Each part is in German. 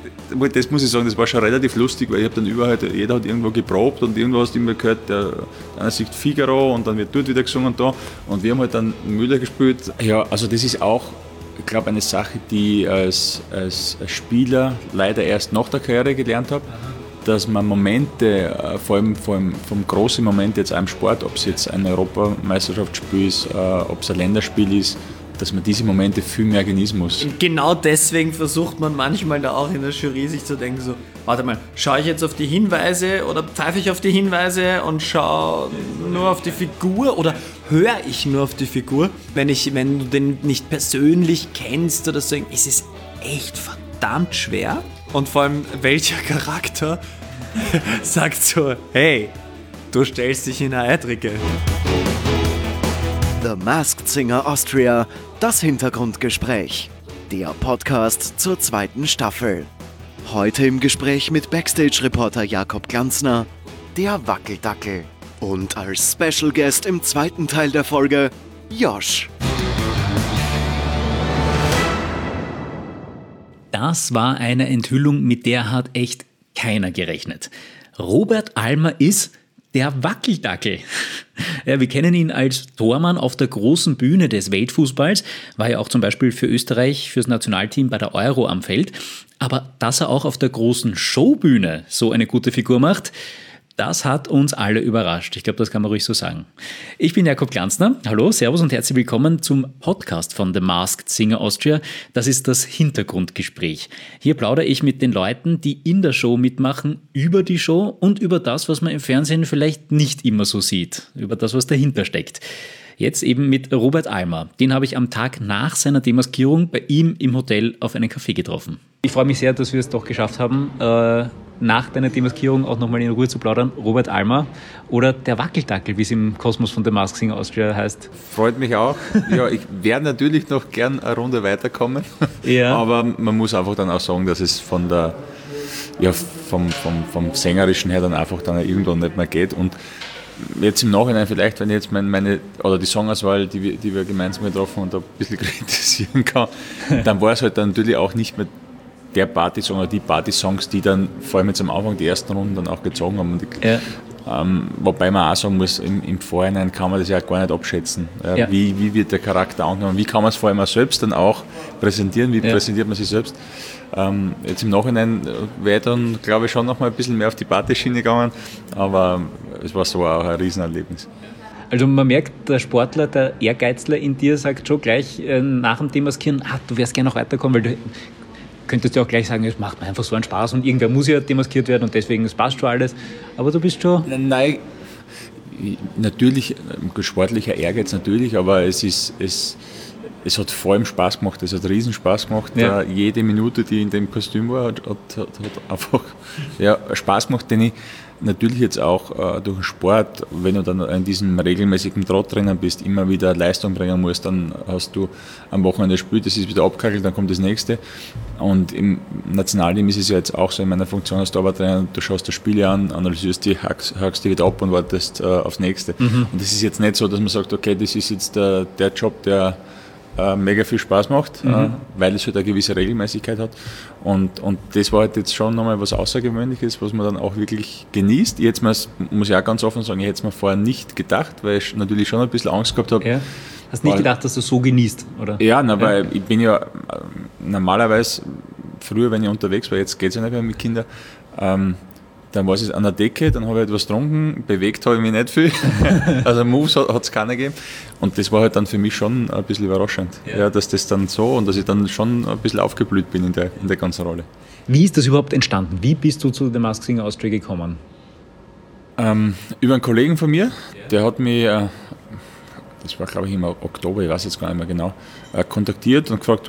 das muss ich sagen, das war schon relativ lustig, weil ich habe dann überall, jeder hat irgendwo geprobt und irgendwo hast du immer gehört, einer singt Figaro und dann wird dort wieder gesungen da und wir haben halt dann Müller gespielt. Ja, also das ist auch, ich glaube, eine Sache, die ich als Spieler leider erst nach der Karriere gelernt habe, dass man Momente, vor allem vom großen Moment jetzt einem Sport, ob es jetzt ein Europameisterschaftsspiel ist, ob es ein Länderspiel ist, dass man diese Momente viel mehr genießen muss. Genau deswegen versucht man manchmal da auch in der Jury sich zu denken, so, warte mal, schaue ich jetzt auf die Hinweise oder pfeife ich auf die Hinweise und schaue nur auf die Figur oder höre ich nur auf die Figur? Wenn du den nicht persönlich kennst oder so, ist es echt verdammt schwer. Und vor allem, welcher Charakter sagt so, hey, du stellst dich in eine Eitrige. The Masked Singer Austria, das Hintergrundgespräch. Der Podcast zur 2. Staffel. Heute im Gespräch mit Backstage-Reporter Jakob Glanzner, der Wackeldackel. Und als Special Guest im 2. Teil der Folge, Josh. Das war eine Enthüllung, mit der hat echt keiner gerechnet. Robert Almer ist der Wackeldackel. Ja, wir kennen ihn als Tormann auf der großen Bühne des Weltfußballs, war ja auch zum Beispiel für Österreich, fürs Nationalteam bei der Euro am Feld. Aber dass er auch auf der großen Showbühne so eine gute Figur macht, das hat uns alle überrascht. Ich glaube, das kann man ruhig so sagen. Ich bin Jakob Glanzner. Hallo, servus und herzlich willkommen zum Podcast von The Masked Singer Austria. Das ist das Hintergrundgespräch. Hier plaudere ich mit den Leuten, die in der Show mitmachen, über die Show und über das, was man im Fernsehen vielleicht nicht immer so sieht, über das, was dahinter steckt. Jetzt eben mit Robert Almer. Den habe ich am Tag nach seiner Demaskierung bei ihm im Hotel auf einen Café getroffen. Ich freue mich sehr, dass wir es doch geschafft haben, nach deiner Demaskierung auch nochmal in Ruhe zu plaudern. Robert Almer oder der Wackeldackel, wie es im Kosmos von The Masked Singer Austria heißt. Freut mich auch. Ja, ich werde natürlich noch gern eine Runde weiterkommen. Ja. Aber man muss einfach dann auch sagen, dass es vom Sängerischen her dann einfach dann irgendwann nicht mehr geht. Und jetzt im Nachhinein vielleicht, wenn ich jetzt oder die Songauswahl, die wir gemeinsam getroffen haben, da ein bisschen kritisieren kann, dann war es halt dann natürlich auch nicht mehr der Partysong oder die Partysongs, die dann vor allem jetzt am Anfang die ersten Runden dann auch gezogen haben. Wobei man auch sagen muss, im Vorhinein kann man das ja gar nicht abschätzen. Ja. Wie wird der Charakter angenommen? Wie kann man es vor allem auch selbst dann auch präsentieren? Wie präsentiert man sich selbst? Jetzt im Nachhinein wäre dann, glaube ich, schon noch mal ein bisschen mehr auf die Partyschiene gegangen, aber es war so auch ein Riesenerlebnis. Also man merkt, der Sportler, der Ehrgeizler in dir sagt schon gleich nach dem Demaskieren, du wärst gerne noch weiterkommen, weil du könntest ja auch gleich sagen, es macht mir einfach so einen Spaß und irgendwer muss ja demaskiert werden und deswegen, es passt schon alles. Aber du bist schon... Nein, natürlich, sportlicher Ehrgeiz natürlich, aber es hat vor allem Spaß gemacht, es hat riesen Spaß gemacht. Ja. Jede Minute, die in dem Kostüm war, hat einfach Spaß gemacht, den ich natürlich jetzt auch durch den Sport, wenn du dann in diesem regelmäßigen Trott drinnen bist, immer wieder Leistung bringen musst, dann hast du am Wochenende gespielt, das ist wieder abgehackelt, dann kommt das nächste. Und im Nationalteam ist es ja jetzt auch so, in meiner Funktion als Torwarttrainer, du schaust das Spiel an, analysierst die, hakst die wieder ab und wartest aufs nächste. Mhm. Und das ist jetzt nicht so, dass man sagt, okay, das ist jetzt der Job, der mega viel Spaß macht, weil es halt eine gewisse Regelmäßigkeit hat. Und das war halt jetzt schon nochmal was Außergewöhnliches, was man dann auch wirklich genießt. Jetzt muss ich auch ganz offen sagen, ich hätte es mir vorher nicht gedacht, weil ich natürlich schon ein bisschen Angst gehabt habe. Ja. Hast nicht gedacht, dass du so genießt, oder? Ja, weil ich bin ja normalerweise, früher, wenn ich unterwegs war, jetzt geht es ja nicht mehr mit Kindern, dann war es an der Decke, dann habe ich etwas getrunken, bewegt habe ich mich nicht viel, also Moves hat es keine gegeben und das war halt dann für mich schon ein bisschen überraschend, dass das dann so und dass ich dann schon ein bisschen aufgeblüht bin in der ganzen Rolle. Wie ist das überhaupt entstanden? Wie bist du zu The Masked Singer Austria gekommen? Über einen Kollegen von mir, der hat mich, das war glaube ich im Oktober, ich weiß jetzt gar nicht mehr genau, kontaktiert und gefragt,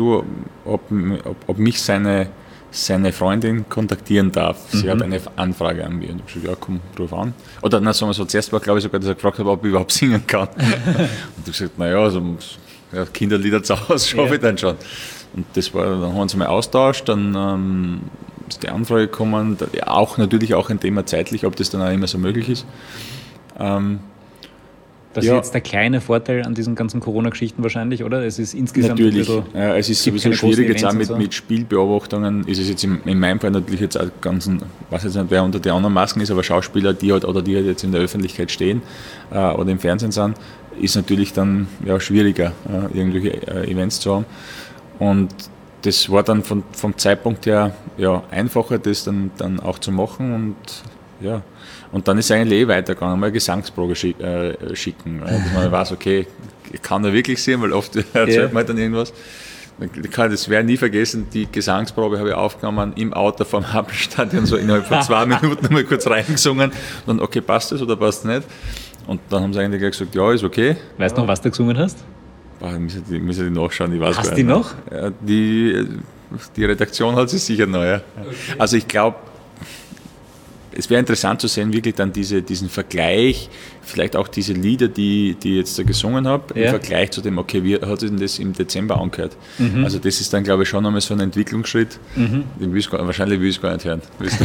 ob mich seine Freundin kontaktieren darf. Sie hat eine Anfrage an mich. Und ich habe gesagt, ja komm, ruf an. Oder na, sagen wir so, zuerst war glaube ich sogar, dass er gefragt hat, ob ich überhaupt singen kann. Und ich habe gesagt, naja, also, Kinderlieder zu Hause schaffe ich dann schon. Und dann haben wir uns mal austauscht, dann ist die Anfrage gekommen, natürlich auch ein Thema zeitlich, ob das dann auch immer so möglich ist. Das ist jetzt der kleine Vorteil an diesen ganzen Corona-Geschichten wahrscheinlich, oder? Es ist insgesamt natürlich, es ist sowieso schwierig jetzt auch mit Spielbeobachtungen. Ist es jetzt in meinem Fall natürlich jetzt auch ganz, ich weiß jetzt nicht, wer unter den anderen Masken ist, aber Schauspieler, die halt jetzt in der Öffentlichkeit stehen oder im Fernsehen sind, ist natürlich dann schwieriger, irgendwelche Events zu haben. Und das war dann vom Zeitpunkt her einfacher, das dann auch zu machen und dann ist es eigentlich weitergegangen, mal eine Gesangsprobe schicken, dass man weiß, okay, kann er wirklich sehen, weil oft erzählt man dann irgendwas. Das werde ich nie vergessen, die Gesangsprobe habe ich aufgenommen im Auto vom Happelstadion, so innerhalb von 2 Minuten mal kurz reingesungen und dann, okay, passt das oder passt nicht? Und dann haben sie eigentlich gleich gesagt, ja, ist okay. Weißt du noch, was du gesungen hast? Ich muss die nachschauen, ich weiß Hast du die noch? Ja, die Redaktion hat sie sicher noch, ja. Okay. Also ich glaube, es wäre interessant zu sehen, wirklich dann diesen Vergleich, vielleicht auch diese Lieder, die ich jetzt da gesungen habe, im Vergleich zu dem, okay, wie hat sich denn das im Dezember angehört? Also das ist dann, glaube ich, schon einmal so ein Entwicklungsschritt, wahrscheinlich will ich es gar nicht hören.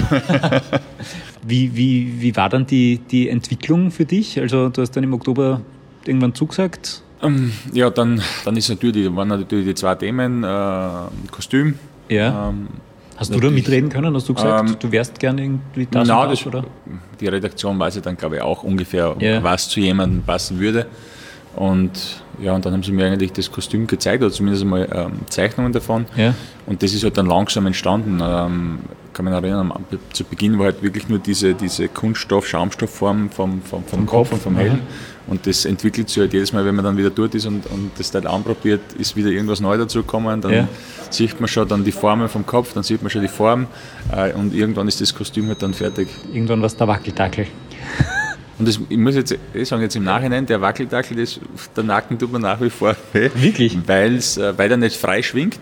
Wie war dann die Entwicklung für dich? Also du hast dann im Oktober irgendwann zugesagt? Ja, dann waren natürlich die 2 Themen, Kostüm. Ja. Hast du da mitreden können? Hast du gesagt, du wärst gerne irgendwie das oder? Die Redaktion weiß ja dann, glaube ich, auch ungefähr, was zu jemandem passen würde. Und dann haben sie mir eigentlich das Kostüm gezeigt, oder zumindest mal Zeichnungen davon. Ja. Und das ist halt dann langsam entstanden. Kann mich erinnern, zu Beginn war halt wirklich nur diese Kunststoff-Schaumstoffform vom Kopf und vom Helm. Und das entwickelt sich halt jedes Mal, wenn man dann wieder dort ist und das Teil anprobiert, ist wieder irgendwas Neu dazugekommen. Dann sieht man schon dann die Formen vom Kopf, dann sieht man schon die Form und irgendwann ist das Kostüm halt dann fertig. Irgendwann war es der Wackeldackel. Und ich muss jetzt sagen, jetzt im Nachhinein, der Wackeldackel, der Nacken tut mir nach wie vor weh. Wirklich? Weil er nicht frei schwingt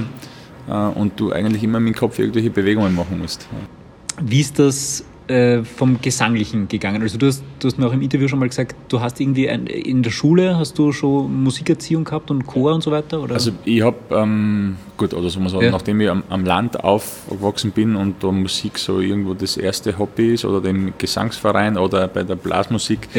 und du eigentlich immer mit dem Kopf irgendwelche Bewegungen machen musst. Wie ist das vom Gesanglichen gegangen? Also du hast mir auch im Interview schon mal gesagt, du hast irgendwie in der Schule, hast du schon Musikerziehung gehabt und Chor und so weiter? Oder? Also ich habe, nachdem ich am Land aufgewachsen bin und da Musik so irgendwo das erste Hobby ist oder dem Gesangsverein oder bei der Blasmusik,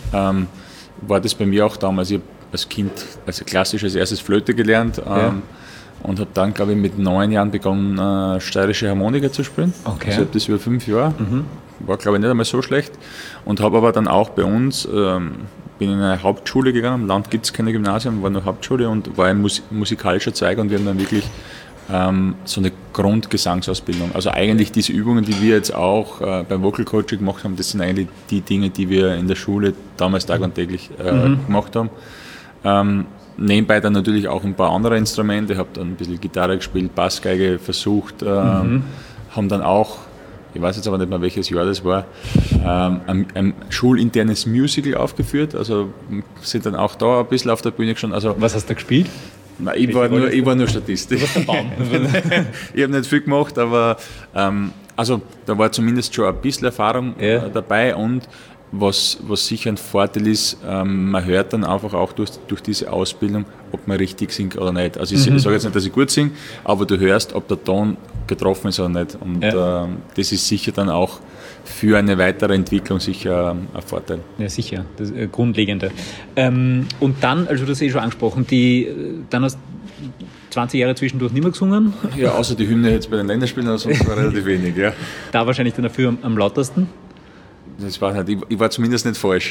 war das bei mir auch damals. Ich habe als Kind klassisch als erstes Flöte gelernt. Und habe dann, glaube ich, mit 9 Jahren begonnen, steirische Harmonika zu spielen. Okay. Also ich habe das über 5 Jahre. War, glaube ich, nicht einmal so schlecht. Und habe aber dann auch bei uns, bin in eine Hauptschule gegangen. Im Land gibt es keine Gymnasien, war nur Hauptschule und war ein musikalischer Zweig. Und wir haben dann wirklich so eine Grundgesangsausbildung. Also eigentlich diese Übungen, die wir jetzt auch beim Vocal Coaching gemacht haben, das sind eigentlich die Dinge, die wir in der Schule damals tag und täglich gemacht haben. Nebenbei dann natürlich auch ein paar andere Instrumente. Ich habe dann ein bisschen Gitarre gespielt, Bassgeige versucht, haben dann auch, ich weiß jetzt aber nicht mehr welches Jahr das war, ein schulinternes Musical aufgeführt. Also sind dann auch da ein bisschen auf der Bühne gestanden. Also, was hast du gespielt? Nein, ich war nur Statist. Du warst der Baum. Ich habe nicht viel gemacht, aber also da war zumindest schon ein bisschen Erfahrung dabei und was sicher ein Vorteil ist, man hört dann einfach auch durch diese Ausbildung, ob man richtig singt oder nicht. Also ich sage jetzt nicht, dass ich gut singe, aber du hörst, ob der Ton getroffen ist oder nicht. Und das ist sicher dann auch für eine weitere Entwicklung sicher ein Vorteil. Ja, sicher, das ist Grundlegende. Und dann, also du hast schon angesprochen, dann hast 20 Jahre zwischendurch nicht mehr gesungen? Ja, außer die Hymne jetzt bei den Länderspielen, aber sonst war relativ wenig, ja. Da wahrscheinlich dann dafür am lautesten? Das war nicht, ich war zumindest nicht falsch.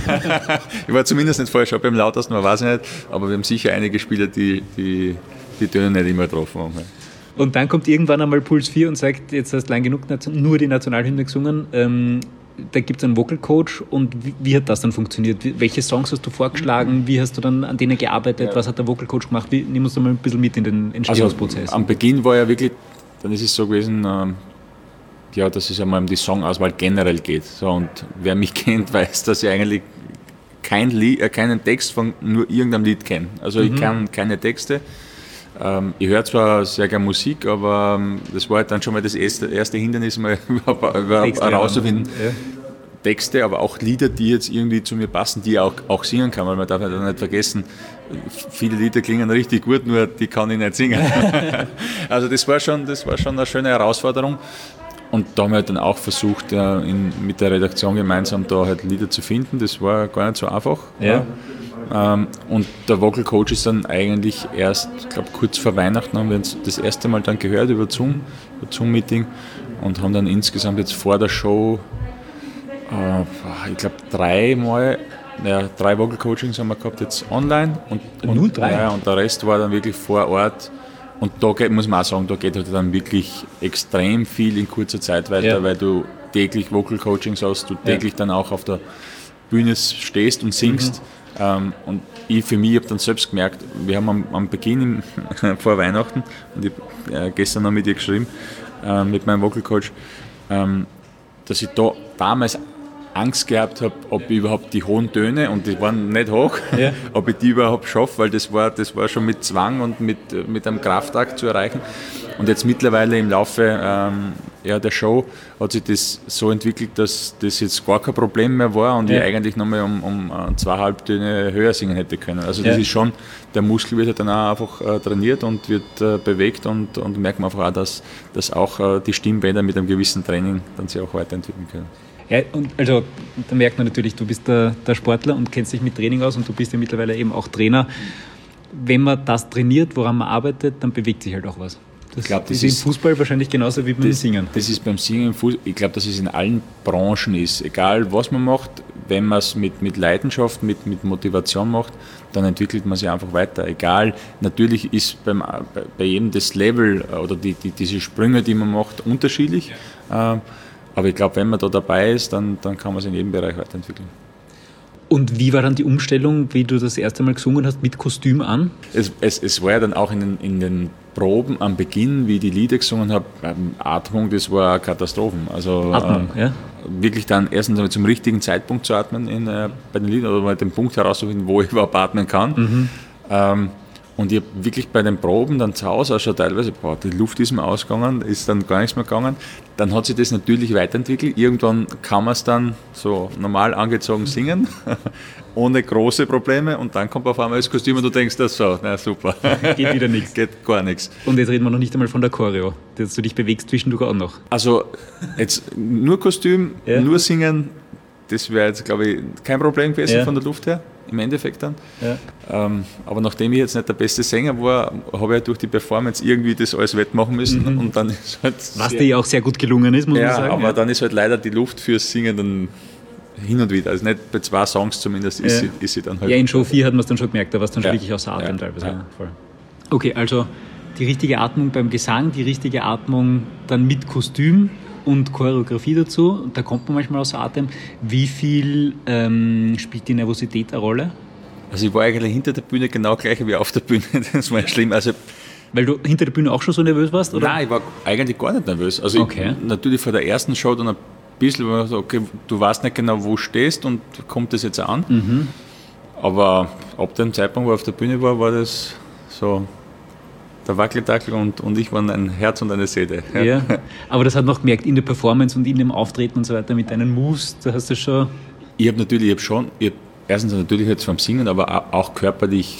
Ob beim lautesten war, weiß ich nicht, aber wir haben sicher einige Spieler, die Töne nicht immer getroffen haben. Und dann kommt irgendwann einmal Puls 4 und sagt, jetzt hast du lang genug nur die Nationalhymne gesungen. Da gibt es einen Vocal Coach und wie hat das dann funktioniert? Welche Songs hast du vorgeschlagen? Wie hast du dann an denen gearbeitet? Ja. Was hat der Vocal Coach gemacht? Nimm uns da mal ein bisschen mit in den Entstehungsprozess. Also, am Beginn war ja wirklich, dann ist es so gewesen, dass es einmal um die Songauswahl generell geht. So, und wer mich kennt, weiß, dass ich eigentlich keinen Text von nur irgendeinem Lied kenne. Also ich kann keine Texte. Ich höre zwar sehr gerne Musik, aber das war halt dann schon mal das erste Hindernis, mal überhaupt herauszufinden. Ja. Texte, aber auch Lieder, die jetzt irgendwie zu mir passen, die ich auch singen kann, weil man darf nicht vergessen, viele Lieder klingen richtig gut, nur die kann ich nicht singen. Also das war schon eine schöne Herausforderung. Und da haben wir halt dann auch versucht, mit der Redaktion gemeinsam da halt Lieder zu finden. Das war gar nicht so einfach. Ja. Und der Vocal Coach ist dann eigentlich erst, ich glaube kurz vor Weihnachten haben wir uns das erste Mal dann gehört über Zoom-Meeting und haben dann insgesamt jetzt vor der Show, ich glaube 3 Vocal Coachings haben wir gehabt jetzt online. Und nur 3? Ja, und der Rest war dann wirklich vor Ort. Und da muss man auch sagen, da geht halt dann wirklich extrem viel in kurzer Zeit weiter, weil du täglich Vocal Coachings hast, du täglich dann auch auf der Bühne stehst und singst. Und ich für mich habe dann selbst gemerkt, wir haben am Beginn vor Weihnachten, und ich habe gestern noch mit ihr geschrieben, mit meinem Vocal Coach, dass ich da damals Angst gehabt habe, ob ich überhaupt die hohen Töne, und die waren nicht hoch, ob ich die überhaupt schaffe, weil das war schon mit Zwang und mit einem Kraftakt zu erreichen. Und jetzt mittlerweile im Laufe der Show hat sich das so entwickelt, dass das jetzt gar kein Problem mehr war und ich eigentlich nochmal um 2 Halbtöne höher singen hätte können. Also das ist schon, der Muskel wird dann auch einfach trainiert und wird bewegt und merkt man einfach auch, dass auch die Stimmbänder mit einem gewissen Training dann sich auch weiterentwickeln können. Ja, und also da merkt man natürlich, du bist der Sportler und kennst dich mit Training aus und du bist ja mittlerweile eben auch Trainer. Wenn man das trainiert, woran man arbeitet, dann bewegt sich halt auch was. Das ist im Fußball wahrscheinlich genauso wie beim Singen. Das ist beim Singen im Fußball, ich glaube, dass es in allen Branchen ist. Egal was man macht, wenn man es mit Leidenschaft, mit Motivation macht, dann entwickelt man sich einfach weiter. Egal, natürlich ist bei jedem das Level oder diese Sprünge, die man macht, unterschiedlich. Aber ich glaube, wenn man da dabei ist, dann kann man sich in jedem Bereich weiterentwickeln. Und wie war dann die Umstellung, wie du das erste Mal gesungen hast, mit Kostüm an? Es war ja dann auch in den Proben am Beginn, wie ich die Lieder gesungen habe, Atmung, das war Katastrophen. Also Atmung, wirklich dann erstens einmal zum richtigen Zeitpunkt zu atmen bei den Liedern oder mal den Punkt herauszufinden, wo ich überhaupt atmen kann. Und ich habe wirklich bei den Proben dann zu Hause auch schon teilweise, die Luft ist mir ausgegangen, ist dann gar nichts mehr gegangen. Dann hat sich das natürlich weiterentwickelt. Irgendwann kann man es dann so normal angezogen singen, ohne große Probleme. Und dann kommt auf einmal das Kostüm und du denkst, das so, na super. Geht wieder nichts. Geht gar nichts. Und jetzt reden wir noch nicht einmal von der Choreo, dass du dich bewegst zwischendurch auch noch. Also jetzt nur Kostüm, nur singen, das wäre jetzt, glaube ich, kein Problem gewesen von der Luft her. Im Endeffekt dann. Aber nachdem ich jetzt nicht der beste Sänger war, habe ich durch die Performance irgendwie das alles wettmachen müssen. Und dann ist halt was dir ja auch sehr gut gelungen ist, muss man sagen. Aber dann ist halt leider die Luft fürs Singen dann hin und wieder. Also nicht bei 2 Songs zumindest ist sie dann halt. Ja, in Show 4 hat man es dann schon gemerkt, da war es dann schon wirklich außer Atem teilweise. Ja. Voll. Okay, also die richtige Atmung beim Gesang, die richtige Atmung dann mit Kostüm und Choreografie dazu, da kommt man manchmal außer Atem. Wie viel spielt die Nervosität eine Rolle? Also ich war eigentlich hinter der Bühne genau gleich wie auf der Bühne, das war schlimm. Also, weil du hinter der Bühne auch schon so nervös warst? Oder? Nein, ich war eigentlich gar nicht nervös. Also ich, natürlich vor der ersten Show dann ein bisschen, war so, okay, du weißt nicht genau, wo du stehst und kommt das jetzt an. Aber ab dem Zeitpunkt, wo ich auf der Bühne war das so... Der Wackeldackel und ich waren ein Herz und eine Seele. Ja, aber das hat man auch gemerkt in der Performance und in dem Auftreten und so weiter mit deinen Moves, da hast du schon... Ich habe erstens natürlich jetzt vom Singen, aber auch körperlich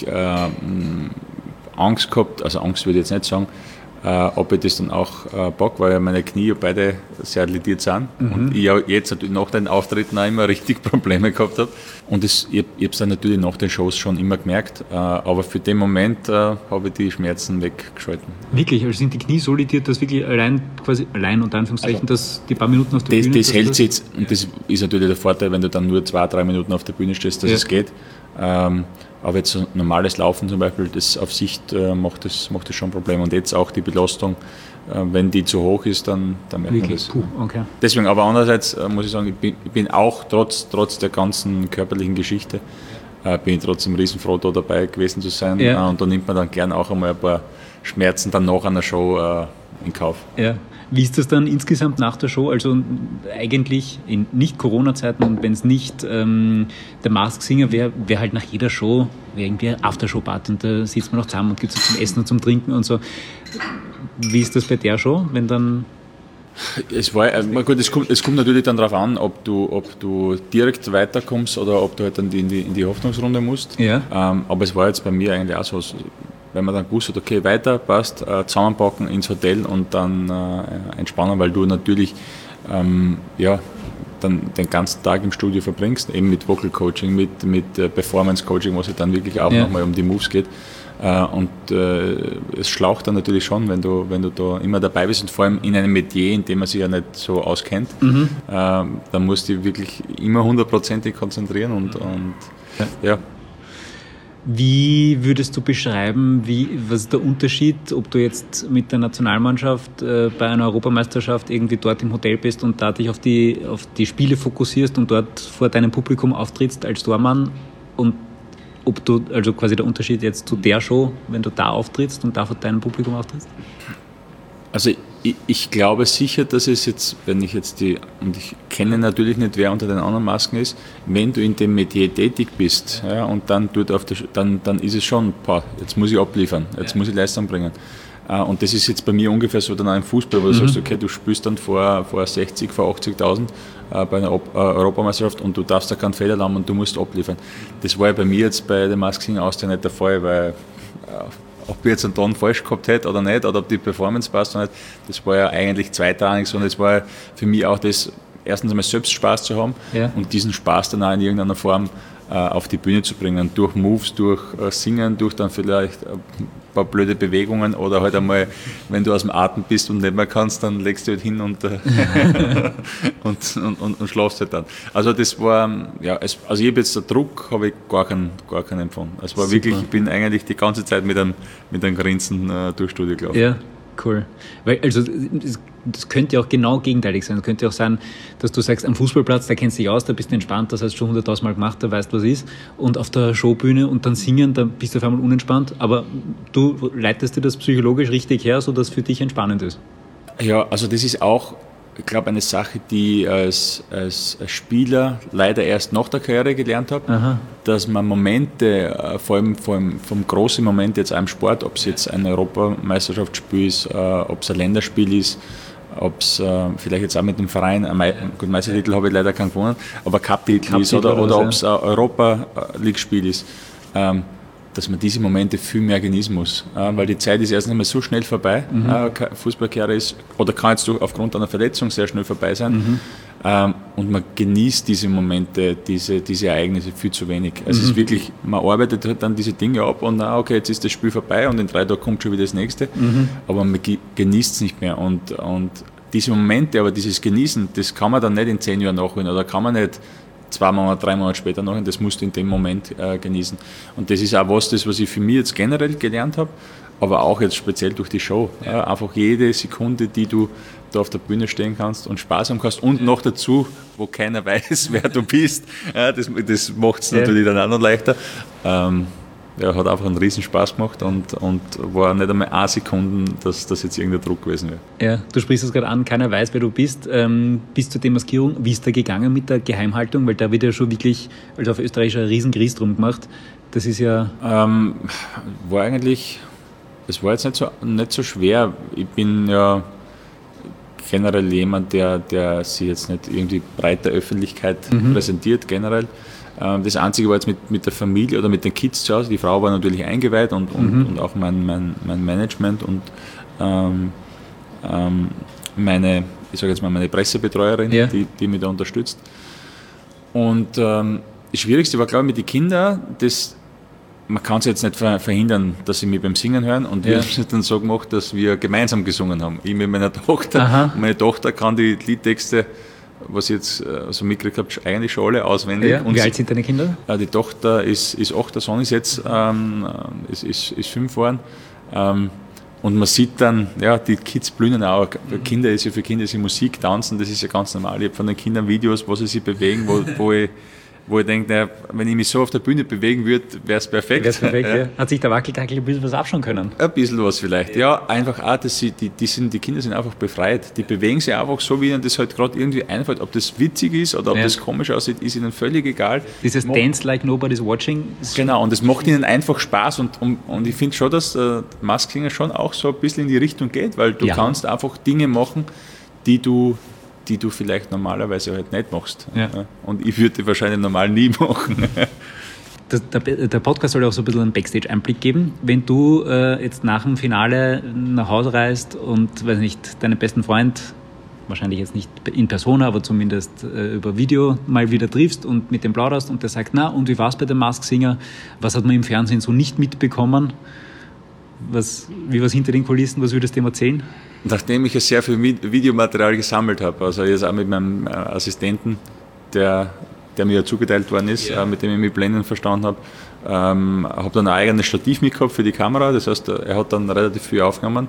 Angst gehabt, also Angst würde ich jetzt nicht sagen, ob ich das dann auch pack, weil ja meine Knie beide sehr lediert sind und ich ja jetzt natürlich nach den Auftritten auch immer richtig Probleme gehabt habe. Und ich habe es dann natürlich nach den Shows schon immer gemerkt, aber für den Moment habe ich die Schmerzen weggeschalten. Wirklich? Also sind die Knie so lediert, dass wirklich allein unter Anführungszeichen, also, dass die paar Minuten auf der Bühne... Das hält sich jetzt, und das ist natürlich der Vorteil, wenn du dann nur 2-3 Minuten auf der Bühne stehst, dass es geht. Aber jetzt so normales Laufen zum Beispiel, das auf Sicht macht das schon Probleme. Und jetzt auch die Belastung, wenn die zu hoch ist, dann merkt man das. Okay. Deswegen, aber andererseits muss ich sagen, ich bin auch trotz der ganzen körperlichen Geschichte, bin ich trotzdem riesenfroh, da dabei gewesen zu sein. Ja. Und da nimmt man dann gern auch einmal ein paar Schmerzen dann nach einer Show in Kauf. Ja. Wie ist das dann insgesamt nach der Show? Also eigentlich in Nicht-Corona-Zeiten und wenn es nicht der Masked Singer wäre, wäre halt nach jeder Show irgendwie Aftershow-Party und da sitzt man noch zusammen und gibt es zum Essen und zum Trinken und so. Wie ist das bei der Show, wenn dann... Es kommt natürlich dann darauf an, ob du direkt weiterkommst oder ob du halt dann in die Hoffnungsrunde musst. Ja. Aber es war jetzt bei mir eigentlich auch so, wenn man dann gewusst hat, okay, weiter, passt, zusammenpacken ins Hotel und dann entspannen, weil du natürlich dann den ganzen Tag im Studio verbringst, eben mit Vocal Coaching, mit Performance Coaching, was ja dann wirklich auch nochmal um die Moves geht. Und es schlaucht dann natürlich schon, wenn du da immer dabei bist und vor allem in einem Metier, in dem man sich ja nicht so auskennt, dann musst du dich wirklich immer 100% konzentrieren und ja. Wie würdest du beschreiben, was ist der Unterschied, ob du jetzt mit der Nationalmannschaft bei einer Europameisterschaft irgendwie dort im Hotel bist und da dich auf die Spiele fokussierst und dort vor deinem Publikum auftrittst als Tormann, und ob du, also quasi der Unterschied jetzt zu der Show, wenn du da auftrittst und da vor deinem Publikum auftrittst? Also ich glaube sicher, dass es jetzt, wenn ich jetzt und ich kenne natürlich nicht, wer unter den anderen Masken ist, wenn du in dem Metier tätig bist, ja, und dann dann ist es schon, jetzt muss ich abliefern, jetzt muss ich Leistung bringen. Und das ist jetzt bei mir ungefähr so dann auch im Fußball, wo du sagst, okay, du spielst dann vor 60, vor 80.000 bei einer Europameisterschaft und du darfst da keinen Fehler haben und du musst abliefern. Das war ja bei mir jetzt bei der Mask Singer Austria nicht der Fall, weil ob ich jetzt einen Ton falsch gehabt hätte oder nicht, oder ob die Performance passt oder nicht, das war ja eigentlich zweitrangig, sondern es war für mich auch das, erstens einmal selbst Spaß zu haben und diesen Spaß dann auch in irgendeiner Form auf die Bühne zu bringen, durch Moves, durch Singen, durch dann vielleicht ein paar blöde Bewegungen oder halt einmal, wenn du aus dem Atem bist und nicht mehr kannst, dann legst du halt hin und schlafst halt dann. Also das war, also ich habe jetzt den Druck, habe ich gar keinen empfunden. Es war super. Wirklich, ich bin eigentlich die ganze Zeit mit einem Grinsen durchs Studio gelaufen. Ja, cool. Weil, also das könnte ja auch genau gegenteilig sein. Es könnte auch sein, dass du sagst, am Fußballplatz, da kennst du dich aus, da bist du entspannt, das hast du schon 100.000 Mal gemacht, da weißt du, was ist. Und auf der Showbühne und dann singen, da bist du auf einmal unentspannt. Aber du leitest dir das psychologisch richtig her, sodass für dich entspannend ist. Ja, also das ist auch, ich glaube, eine Sache, die ich als Spieler leider erst nach der Karriere gelernt habe, dass man Momente, vor allem vom großen Moment jetzt auch im Sport, ob es jetzt ein Europameisterschaftsspiel ist, ob es ein Länderspiel ist, ob es vielleicht jetzt auch mit dem Verein, gut, Meistertitel habe ich leider keinen gewonnen, aber Cup-Titel ist oder ob es ein Europa-League-Spiel ist, dass man diese Momente viel mehr genießen muss, weil die Zeit ist erst einmal so schnell vorbei, Fußballkarriere ist, oder kann jetzt aufgrund einer Verletzung sehr schnell vorbei sein, und man genießt diese Momente, diese Ereignisse viel zu wenig. Es ist wirklich, man arbeitet halt dann diese Dinge ab und okay, jetzt ist das Spiel vorbei und in 3 Tagen kommt schon wieder das nächste, aber man genießt es nicht mehr und diese Momente, aber dieses Genießen, das kann man dann nicht in 10 Jahren nachholen oder kann man nicht 2 Monate, 3 Monate später nachholen, das musst du in dem Moment genießen. Und das ist auch was ich für mich jetzt generell gelernt habe, aber auch jetzt speziell durch die Show. Ja, einfach jede Sekunde, die du da auf der Bühne stehen kannst und Spaß haben kannst und noch dazu, wo keiner weiß, wer du bist, das macht es natürlich dann auch noch leichter. Hat einfach einen riesen Spaß gemacht und war nicht einmal 1 Sekunde, dass das jetzt irgendein Druck gewesen wäre. Ja, du sprichst es gerade an, keiner weiß, wer du bist. Bis zur Demaskierung, wie ist da gegangen mit der Geheimhaltung? Weil da wird ja schon wirklich, also auf Österreich, ein riesen Gries drum gemacht. Das ist ja... Es war jetzt nicht so schwer. Ich bin ja generell jemand, der sich jetzt nicht irgendwie breiter Öffentlichkeit präsentiert, generell. Das Einzige war jetzt mit der Familie oder mit den Kids zu Hause. Die Frau war natürlich eingeweiht und auch mein Management und meine Pressebetreuerin, die mich da unterstützt. Und das Schwierigste war, glaube ich, mit den Kindern, man kann es jetzt nicht verhindern, dass sie mich beim Singen hören und wir haben es dann so gemacht, dass wir gemeinsam gesungen haben. Ich mit meiner Tochter. Und meine Tochter kann die Liedtexte, was ich jetzt so mitgekriegt habe, eigentlich schon alle auswendig. Ja. Und wie alt sind deine Kinder? Die Tochter ist 8, der Sohn ist jetzt ist 5 geworden. Und man sieht dann, die Kids blühen auch. Für Kinder ist die Musik, Tanzen, das ist ja ganz normal. Ich habe von den Kindern Videos, wo sie sich bewegen, wo ich denke, wenn ich mich so auf der Bühne bewegen würde, wäre es perfekt. Ja. Hat sich der Wackeltackel ein bisschen was abschauen können? Ein bisschen was vielleicht. Ja, einfach auch, dass die Kinder sind einfach befreit. Die bewegen sich einfach so, wie ihnen das halt gerade irgendwie einfällt. Ob das witzig ist oder ob das komisch aussieht, ist ihnen völlig egal. Dieses Dance like nobody's watching. Genau, und es macht ihnen einfach Spaß. Und ich finde schon, dass Mask Singer schon auch so ein bisschen in die Richtung geht, weil du kannst einfach Dinge machen, die du vielleicht normalerweise halt nicht machst. Ja. Und ich würde die wahrscheinlich normal nie machen. Der Podcast soll auch so ein bisschen einen Backstage-Einblick geben. Wenn du jetzt nach dem Finale nach Hause reist und, weiß nicht, deinen besten Freund, wahrscheinlich jetzt nicht in Persona, aber zumindest über Video mal wieder triffst und mit dem plauderst und der sagt, na, und wie war es bei der Masked Singer? Was hat man im Fernsehen so nicht mitbekommen? Wie war es hinter den Kulissen? Was würdest du dem erzählen? Nachdem ich ja sehr viel Videomaterial gesammelt habe, also jetzt auch mit meinem Assistenten, der mir ja zugeteilt worden ist, mit dem ich mich blenden verstanden habe, habe dann ein eigenes Stativ mitgehabt für die Kamera, das heißt, er hat dann relativ viel aufgenommen.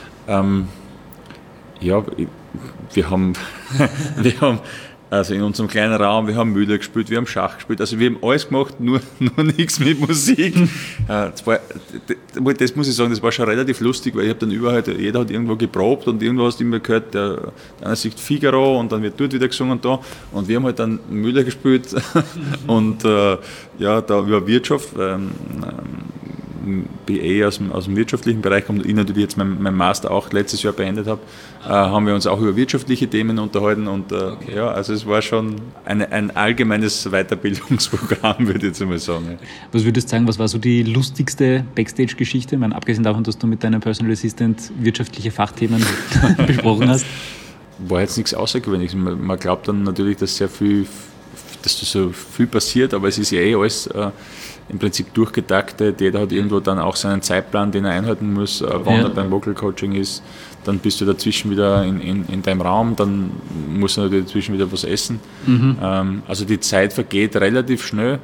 Wir haben also in unserem kleinen Raum, wir haben Mühle gespielt, wir haben Schach gespielt, also wir haben alles gemacht, nur nichts mit Musik. Das muss ich sagen, das war schon relativ lustig, weil ich habe dann überall, jeder hat irgendwo geprobt und irgendwo hast du immer gehört, der einer singt Figaro und dann wird dort wieder gesungen da und wir haben halt dann Mühle gespielt und da über Wirtschaft, BA aus dem wirtschaftlichen Bereich und ich natürlich jetzt mein Master auch letztes Jahr beendet habe, haben wir uns auch über wirtschaftliche Themen unterhalten und also es war schon ein allgemeines Weiterbildungsprogramm, würde ich jetzt einmal sagen. Was würdest du sagen, was war so die lustigste Backstage-Geschichte? Ich meine, abgesehen davon, dass du mit deinem Personal Assistant wirtschaftliche Fachthemen besprochen hast. War jetzt nichts Außergewöhnliches. Man glaubt dann natürlich, dass so viel passiert, aber es ist ja alles im Prinzip durchgetaktet. Jeder hat irgendwo dann auch seinen Zeitplan, den er einhalten muss, wann er beim Vocal Coaching ist. Dann bist du dazwischen wieder in deinem Raum, dann musst du natürlich dazwischen wieder was essen. Also die Zeit vergeht relativ schnell.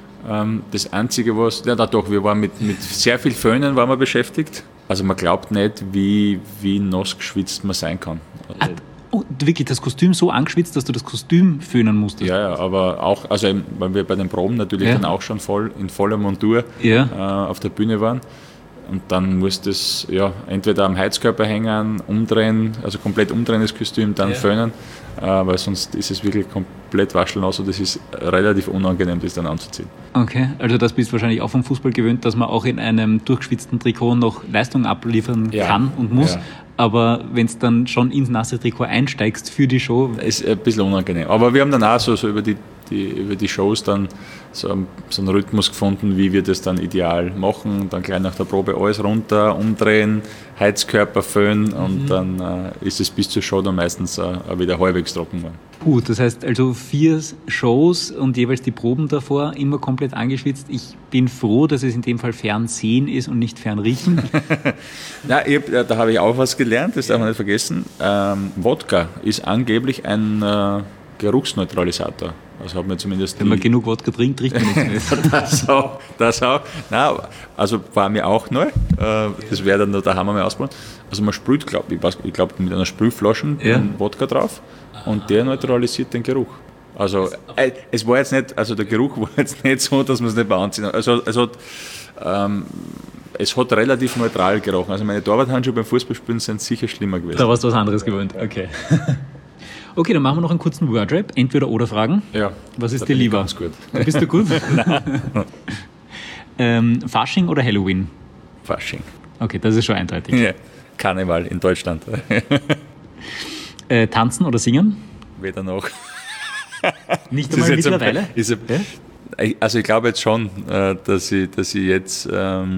Das Einzige wir waren mit sehr viel Föhnen waren wir beschäftigt. Also man glaubt nicht, wie nass geschwitzt man sein kann. Wirklich das Kostüm so angeschwitzt, dass du das Kostüm föhnen musstest? Ja, aber auch, also weil wir bei den Proben natürlich dann auch schon in voller Montur auf der Bühne waren. Und dann muss das entweder am Heizkörper hängen, umdrehen, also komplett umdrehen das Kostüm, dann föhnen, weil sonst ist es wirklich komplett waschelnass und das ist relativ unangenehm, das dann anzuziehen. Okay, also das bist du wahrscheinlich auch vom Fußball gewöhnt, dass man auch in einem durchgeschwitzten Trikot noch Leistung abliefern kann und muss. Ja. Aber wenn du dann schon ins nasse Trikot einsteigst für die Show... Ist ein bisschen unangenehm. Aber wir haben dann auch so über die Shows dann so einen Rhythmus gefunden, wie wir das dann ideal machen. Dann gleich nach der Probe alles runter, umdrehen, Heizkörper föhnen und dann ist es bis zur Show dann meistens wieder halbwegs trocken geworden. Gut, das heißt also 4 Shows und jeweils die Proben davor, immer komplett angeschwitzt. Ich bin froh, dass es in dem Fall Fernsehen ist und nicht Fernriechen. Ja, da habe ich auch was gelernt, das darf man nicht vergessen. Wodka ist angeblich ein Geruchsneutralisator. Also hat man zumindest wenn man genug Wodka trinkt, riecht man nichts mehr. Das auch. Nein, also war mir auch neu. Das wäre dann noch daheim mal ausprobieren. Also man sprüht, ich glaube mit einer Sprühflasche Wodka drauf und der neutralisiert den Geruch. Also es war jetzt nicht, also der Geruch war jetzt nicht so, dass man es nicht mehr anziehen. Also es hat relativ neutral gerochen. Also meine Torwarthandschuhe beim Fußballspielen sind sicher schlimmer gewesen. Da warst du was anderes gewöhnt, okay. Okay, dann machen wir noch einen kurzen Wordrap. Entweder-oder-Fragen. Ja. Was ist dir lieber? Ganz gut. Bist du gut? Fasching oder Halloween? Fasching. Okay, das ist schon eindeutig. Ja. Karneval in Deutschland. Tanzen oder singen? Weder noch. Nicht einmal mittlerweile? Also ich glaube jetzt schon, dass ich jetzt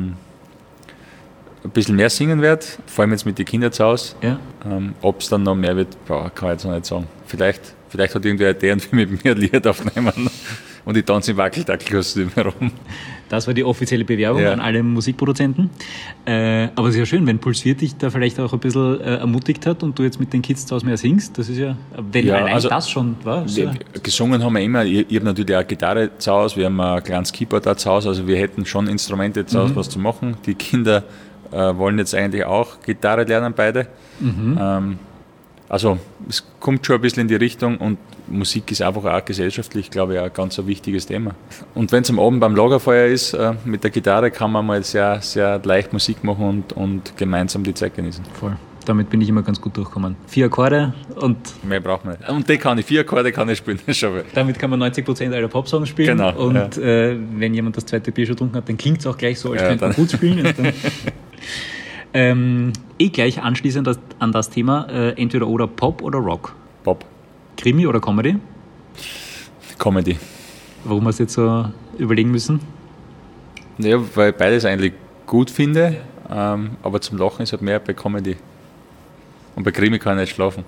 ein bisschen mehr singen werde, vor allem jetzt mit den Kindern zu Hause. Ja. Ob es dann noch mehr wird, kann ich jetzt noch nicht sagen. Vielleicht hat irgendwer eine Idee und will mit mir ein Lied aufnehmen und ich tanze im Wackeldackelkostüm herum. Das war die offizielle Bewerbung an alle Musikproduzenten. Aber es ist ja schön, wenn Pulsiert dich da vielleicht auch ein bisschen ermutigt hat und du jetzt mit den Kids zu Hause mehr singst. Das ist ja, wenn allein also, das schon war. Gesungen haben wir immer. Ich habe natürlich auch Gitarre zu Hause, wir haben ein kleines Keyboard da zu Hause, also wir hätten schon Instrumente zu Hause, was zu machen. Die Kinder wollen jetzt eigentlich auch Gitarre lernen, beide. Also es kommt schon ein bisschen in die Richtung und Musik ist einfach auch gesellschaftlich, glaube ich, ein ganz wichtiges Thema. Und wenn es am Abend beim Lagerfeuer ist, mit der Gitarre kann man mal sehr, sehr leicht Musik machen und gemeinsam die Zeit genießen. Voll. Damit bin ich immer ganz gut durchgekommen. 4 Akkorde und... Mehr braucht man nicht. Und 4 Akkorde kann ich spielen. Damit kann man 90% aller Popsongs spielen. Genau. Und wenn jemand das zweite Bier schon getrunken hat, dann klingt es auch gleich so, als könnte man gut spielen. Gleich anschließend an das Thema, entweder oder Pop oder Rock? Pop. Krimi oder Comedy? Comedy. Warum hast du jetzt so überlegen müssen? Ja, weil ich beides eigentlich gut finde, aber zum Lachen ist halt mehr bei Comedy. Und bei Krimi kann ich nicht schlafen.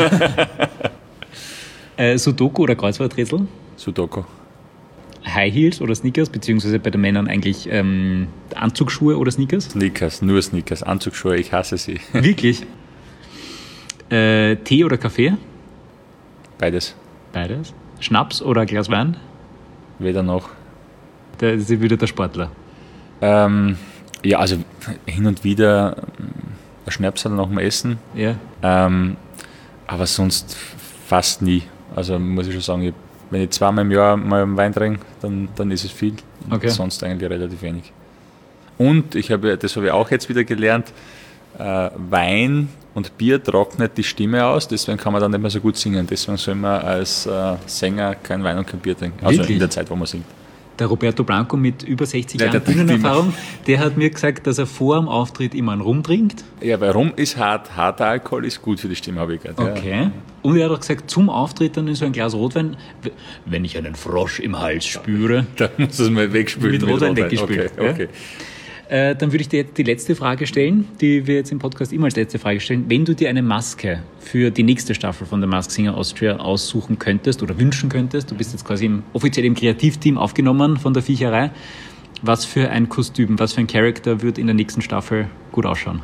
Sudoku oder Kreuzworträtsel? Sudoku. High Heels oder Sneakers, beziehungsweise bei den Männern eigentlich Anzugsschuhe oder Sneakers? Sneakers, nur Sneakers. Anzugsschuhe, ich hasse sie. Wirklich? Tee oder Kaffee? Beides. Beides. Schnaps oder ein Glas Wein? Weder noch. Das ist wieder der Sportler. Ja, also hin und wieder ein Schnaps nach dem Essen. Ja. Aber sonst fast nie. Also muss ich schon sagen, wenn ich zweimal im Jahr mal einen Wein trinke, dann ist es viel. Okay. Sonst eigentlich relativ wenig. Und das habe ich auch jetzt wieder gelernt, Wein und Bier trocknet die Stimme aus, deswegen kann man dann nicht mehr so gut singen. Deswegen soll man als Sänger kein Wein und kein Bier trinken. Also Wirklich? in der Zeit, wo man singt. Der Roberto Blanco mit über 60 Ja, Jahren der trinkt Bühnenerfahrung, der hat mir gesagt, dass er vor dem Auftritt immer einen Rum trinkt. Ja, weil Rum ist hart. Harter Alkohol ist gut für die Stimme, habe ich gehört. Okay. Und er hat auch gesagt, zum Auftritt dann in so ein Glas Rotwein, wenn ich einen Frosch im Hals spüre. Ja. Da muss es mal wegspülen. Mit Rotwein weggespült. Okay. Dann würde ich dir jetzt die letzte Frage stellen, die wir jetzt im Podcast immer als letzte Frage stellen. Wenn du dir eine Maske für die nächste Staffel von The Masked Singer Austria aussuchen könntest oder wünschen könntest, du bist jetzt quasi offiziell im Kreativteam aufgenommen von der Viecherei, was für ein Kostüm, was für ein Charakter wird in der nächsten Staffel gut ausschauen?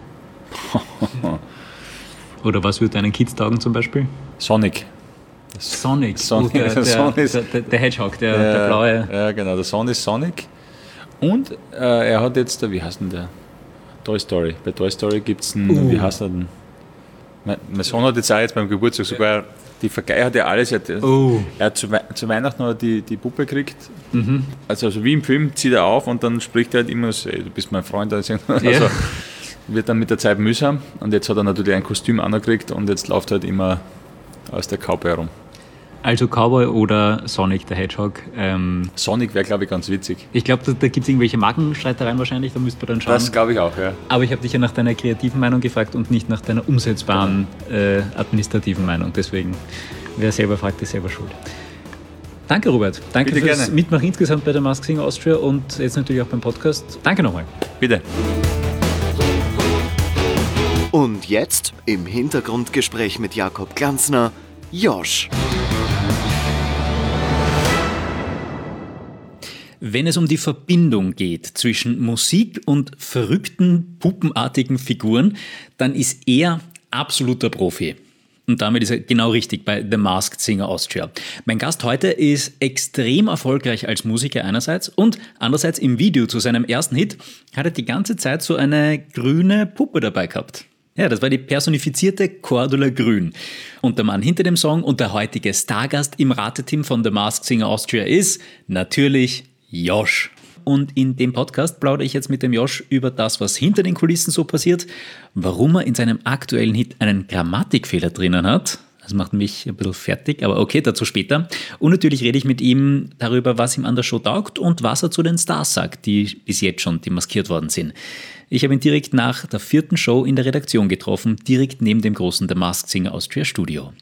Oder was würde deinen Kids taugen zum Beispiel? Sonic. Sonic. Sonic. Der Hedgehog, der blaue. Ja, genau. Der Sohn ist Sonic. Und er hat jetzt, wie heißt denn der? Toy Story. Bei Toy Story gibt es einen, wie heißt er denn? Mein Sohn hat jetzt auch jetzt beim Geburtstag sogar, die Vergei hat ja alles, er hat zu Weihnachten noch die Puppe gekriegt. Mhm. Also wie im Film zieht er auf und dann spricht er halt immer so, ey, du bist mein Freund. Also wird dann mit der Zeit mühsam und jetzt hat er natürlich ein Kostüm angekriegt und jetzt läuft er halt immer aus der Kaupe herum. Also Cowboy oder Sonic the Hedgehog? Sonic wäre, glaube ich, ganz witzig. Ich glaube, da gibt es irgendwelche Markenstreitereien wahrscheinlich, da müsste man dann schauen. Das glaube ich auch, ja. Aber ich habe dich ja nach deiner kreativen Meinung gefragt und nicht nach deiner umsetzbaren administrativen Meinung. Deswegen, wer selber fragt, ist selber schuld. Danke, Robert. Danke Bitte fürs gerne. Mitmachen insgesamt bei der Masked Singer Austria und jetzt natürlich auch beim Podcast. Danke nochmal. Bitte. Und jetzt im Hintergrundgespräch mit Jakob Glanzner, Josh. Wenn es um die Verbindung geht zwischen Musik und verrückten, puppenartigen Figuren, dann ist er absoluter Profi. Und damit ist er genau richtig bei The Masked Singer Austria. Mein Gast heute ist extrem erfolgreich als Musiker einerseits und andererseits im Video zu seinem ersten Hit hat er die ganze Zeit so eine grüne Puppe dabei gehabt. Ja, das war die personifizierte Cordula Grün. Und der Mann hinter dem Song und der heutige Stargast im Rateteam von The Masked Singer Austria ist natürlich Josh. Und in dem Podcast plaudere ich jetzt mit dem Josh über das, was hinter den Kulissen so passiert, warum er in seinem aktuellen Hit einen Grammatikfehler drinnen hat. Das macht mich ein bisschen fertig, aber okay, dazu später. Und natürlich rede ich mit ihm darüber, was ihm an der Show taugt und was er zu den Stars sagt, die bis jetzt schon demaskiert worden sind. Ich habe ihn direkt nach der 4. Show in der Redaktion getroffen, direkt neben dem großen The Masked Singer Austria Studio.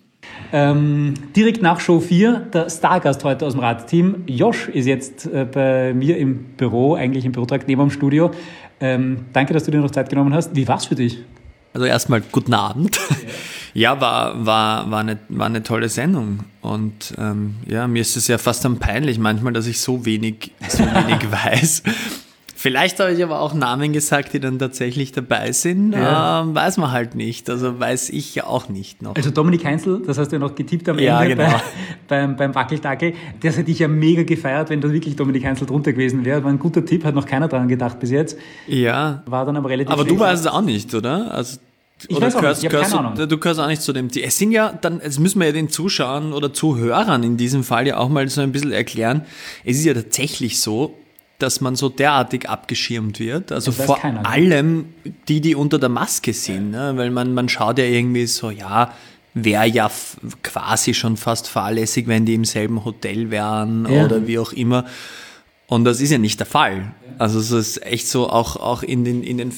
Direkt nach Show 4, der Stargast heute aus dem Radteam. Josh ist jetzt bei mir im Büro, eigentlich im Bürotrakt neben dem Studio. Danke, dass du dir noch Zeit genommen hast. Wie war's für dich? Also erstmal guten Abend. Ja, war eine tolle Sendung. Und mir ist es ja fast dann peinlich manchmal, dass ich so wenig weiß. Vielleicht habe ich aber auch Namen gesagt, die dann tatsächlich dabei sind. Ja. Weiß man halt nicht. Also weiß ich ja auch nicht noch. Also Dominik Heinzl, das hast du ja noch getippt am Ja, Ende genau. beim Wackeldackel. Das hätte ich ja mega gefeiert, wenn da wirklich Dominik Heinzl drunter gewesen wäre. War ein guter Tipp, hat noch keiner dran gedacht bis jetzt. Ja. War dann aber relativ Aber schlecht. du weißt es auch nicht, oder? Also, ich weiß auch nicht, ich habe keine Ahnung. Du gehörst auch nicht zu dem. Es sind ja dann, jetzt müssen wir ja den Zuschauern oder Zuhörern in diesem Fall ja auch mal so ein bisschen erklären. Es ist ja tatsächlich so, dass man so derartig abgeschirmt wird. Also vor allem die unter der Maske sind. Ne? Weil man schaut ja irgendwie so, ja, wäre ja quasi schon fast fahrlässig, wenn die im selben Hotel wären oder wie auch immer. Und das ist ja nicht der Fall. Also es ist echt so, auch in den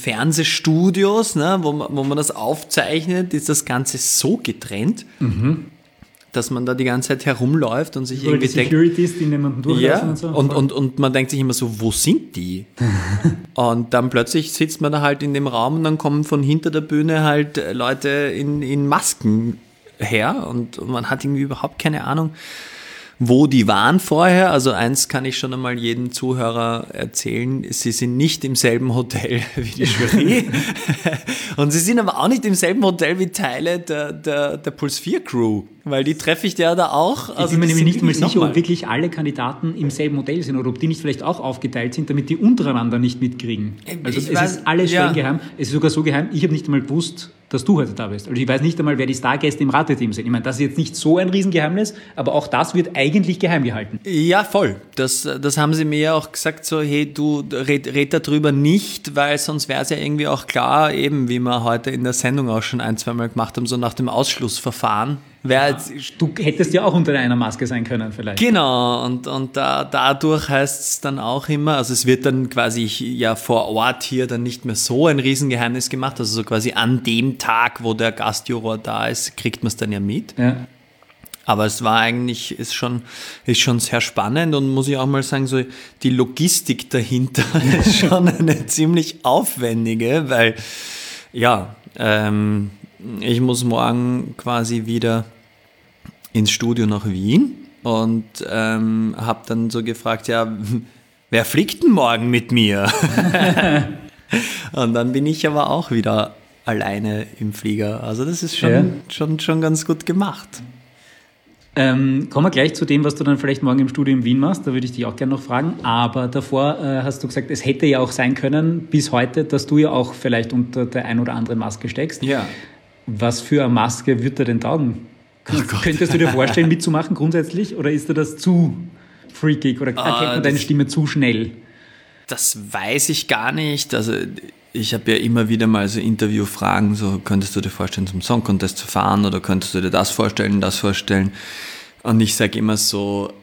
Fernsehstudios, ne, wo man das aufzeichnet, ist das Ganze so getrennt, dass man da die ganze Zeit herumläuft und sich Oder irgendwie die Securities, die niemanden durchlassen ja, und so. und man denkt sich immer so, wo sind die? Und dann plötzlich sitzt man da halt in dem Raum und dann kommen von hinter der Bühne halt Leute in Masken her und man hat irgendwie überhaupt keine Ahnung, wo die waren vorher. Also eins kann ich schon einmal jedem Zuhörer erzählen, sie sind nicht im selben Hotel wie die Jury und sie sind aber auch nicht im selben Hotel wie Teile der Puls 4 Crew, weil die treffe ich ja da auch. Ich bin mir nämlich nicht mal sicher, ob wirklich alle Kandidaten im selben Hotel sind oder ob die nicht vielleicht auch aufgeteilt sind, damit die untereinander nicht mitkriegen. Also es ist alles streng geheim. Es ist sogar so geheim, ich habe nicht einmal gewusst, dass du heute da bist. Also ich weiß nicht einmal, wer die Stargäste im Rateteam sind. Ich meine, das ist jetzt nicht so ein Riesengeheimnis, aber auch das wird eigentlich geheim gehalten. Ja, voll. Das haben sie mir ja auch gesagt, so, hey, du red darüber nicht, weil sonst wäre es ja irgendwie auch klar, eben wie wir heute in der Sendung auch schon ein, zweimal gemacht haben, so nach dem Ausschlussverfahren. Du hättest ja auch unter einer Maske sein können vielleicht. Genau, und dadurch heißt es dann auch immer, also es wird dann quasi ja vor Ort hier dann nicht mehr so ein Riesengeheimnis gemacht, also so quasi an dem Tag, wo der Gastjuror da ist, kriegt man es dann ja mit. Ja. Aber es war eigentlich, ist schon sehr spannend und muss ich auch mal sagen, so die Logistik dahinter ist schon eine ziemlich aufwendige, weil ja, ich muss morgen quasi wieder ins Studio nach Wien und habe dann so gefragt, ja, wer fliegt denn morgen mit mir? Und dann bin ich aber auch wieder alleine im Flieger. Also das ist schon ganz gut gemacht. Kommen wir gleich zu dem, was du dann vielleicht morgen im Studio in Wien machst. Da würde ich dich auch gerne noch fragen. Aber davor hast du gesagt, es hätte ja auch sein können, bis heute, dass du ja auch vielleicht unter der ein oder anderen Maske steckst. Ja. Was für eine Maske wird dir denn taugen? Könntest du dir vorstellen, mitzumachen grundsätzlich? Oder ist dir das zu freakig? Oder erkennt man deine Stimme zu schnell? Das weiß ich gar nicht. Also ich habe ja immer wieder mal so Interviewfragen, so könntest du dir vorstellen, zum Song Contest zu fahren oder könntest du dir das vorstellen? Und ich sage immer so,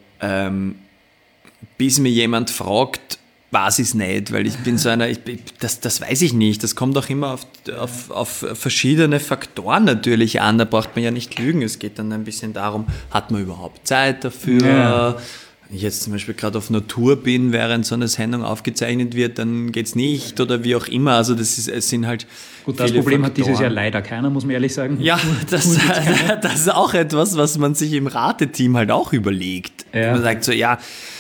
bis mir jemand fragt, weiß ich es nicht, weil ich bin so einer, das weiß ich nicht. Das kommt auch immer auf verschiedene Faktoren natürlich an. Da braucht man ja nicht lügen. Es geht dann ein bisschen darum, hat man überhaupt Zeit dafür? Ja. Wenn ich jetzt zum Beispiel gerade auf einer Tour bin, während so eine Sendung aufgezeichnet wird, dann geht's nicht oder wie auch immer. Also es sind halt gut, das Problem hat dieses Jahr leider keiner, muss man ehrlich sagen. Ja, das ist auch etwas, was man sich im Rateteam halt auch überlegt. Ja. Man sagt so, ja,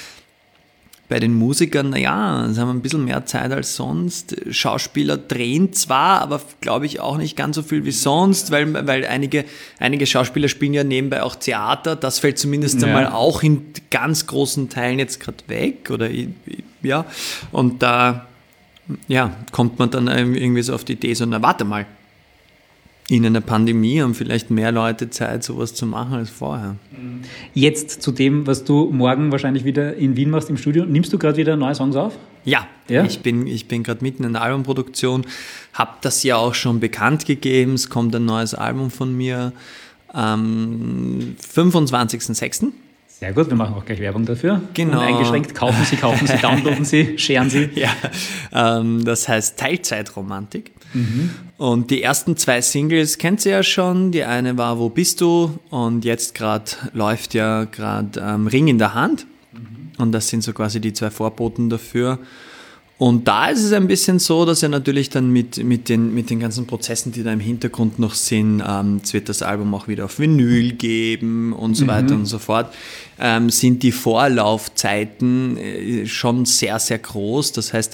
bei den Musikern, naja, sie haben ein bisschen mehr Zeit als sonst. Schauspieler drehen zwar, aber glaube ich auch nicht ganz so viel wie sonst, weil einige Schauspieler spielen ja nebenbei auch Theater. Das fällt zumindest einmal auch in ganz großen Teilen jetzt gerade weg. Oder ja, und da kommt man dann irgendwie so auf die Idee, so, na warte mal, in einer Pandemie haben vielleicht mehr Leute Zeit, sowas zu machen als vorher. Jetzt zu dem, was du morgen wahrscheinlich wieder in Wien machst im Studio. Nimmst du gerade wieder neue Songs auf? Ja? Ich bin gerade mitten in der Albumproduktion, habe das ja auch schon bekannt gegeben. Es kommt ein neues Album von mir am 25.06. Sehr gut, wir machen auch gleich Werbung dafür. Genau. Uneingeschränkt, kaufen Sie, downloaden Sie, scheren Sie. Ja, das heißt Teilzeitromantik. Mhm. Und die ersten 2 Singles kennt ihr ja schon. Die eine war Wo bist du? Und jetzt gerade läuft ja gerade Ring in der Hand. Mhm. Und das sind so quasi die 2 Vorboten dafür. Und da ist es ein bisschen so, dass ja natürlich dann mit den ganzen Prozessen, die da im Hintergrund noch sind, es wird das Album auch wieder auf Vinyl geben und so weiter und so fort, sind die Vorlaufzeiten schon sehr, sehr groß. Das heißt,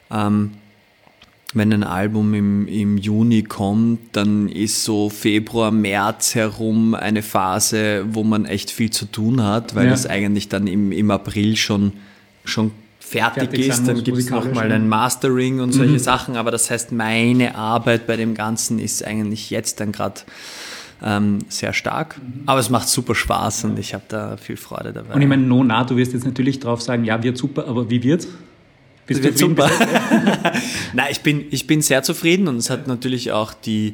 wenn ein Album im Juni kommt, dann ist so Februar, März herum eine Phase, wo man echt viel zu tun hat, weil das eigentlich dann im April schon fertig ist, dann gibt es nochmal ein Mastering und solche Sachen, aber das heißt, meine Arbeit bei dem Ganzen ist eigentlich jetzt dann gerade sehr stark, aber es macht super Spaß und ich habe da viel Freude dabei. Und ich meine, du wirst jetzt natürlich drauf sagen, ja, wird super, aber wie wird's? Bist du super? Nein, ich bin sehr zufrieden und es hat natürlich auch die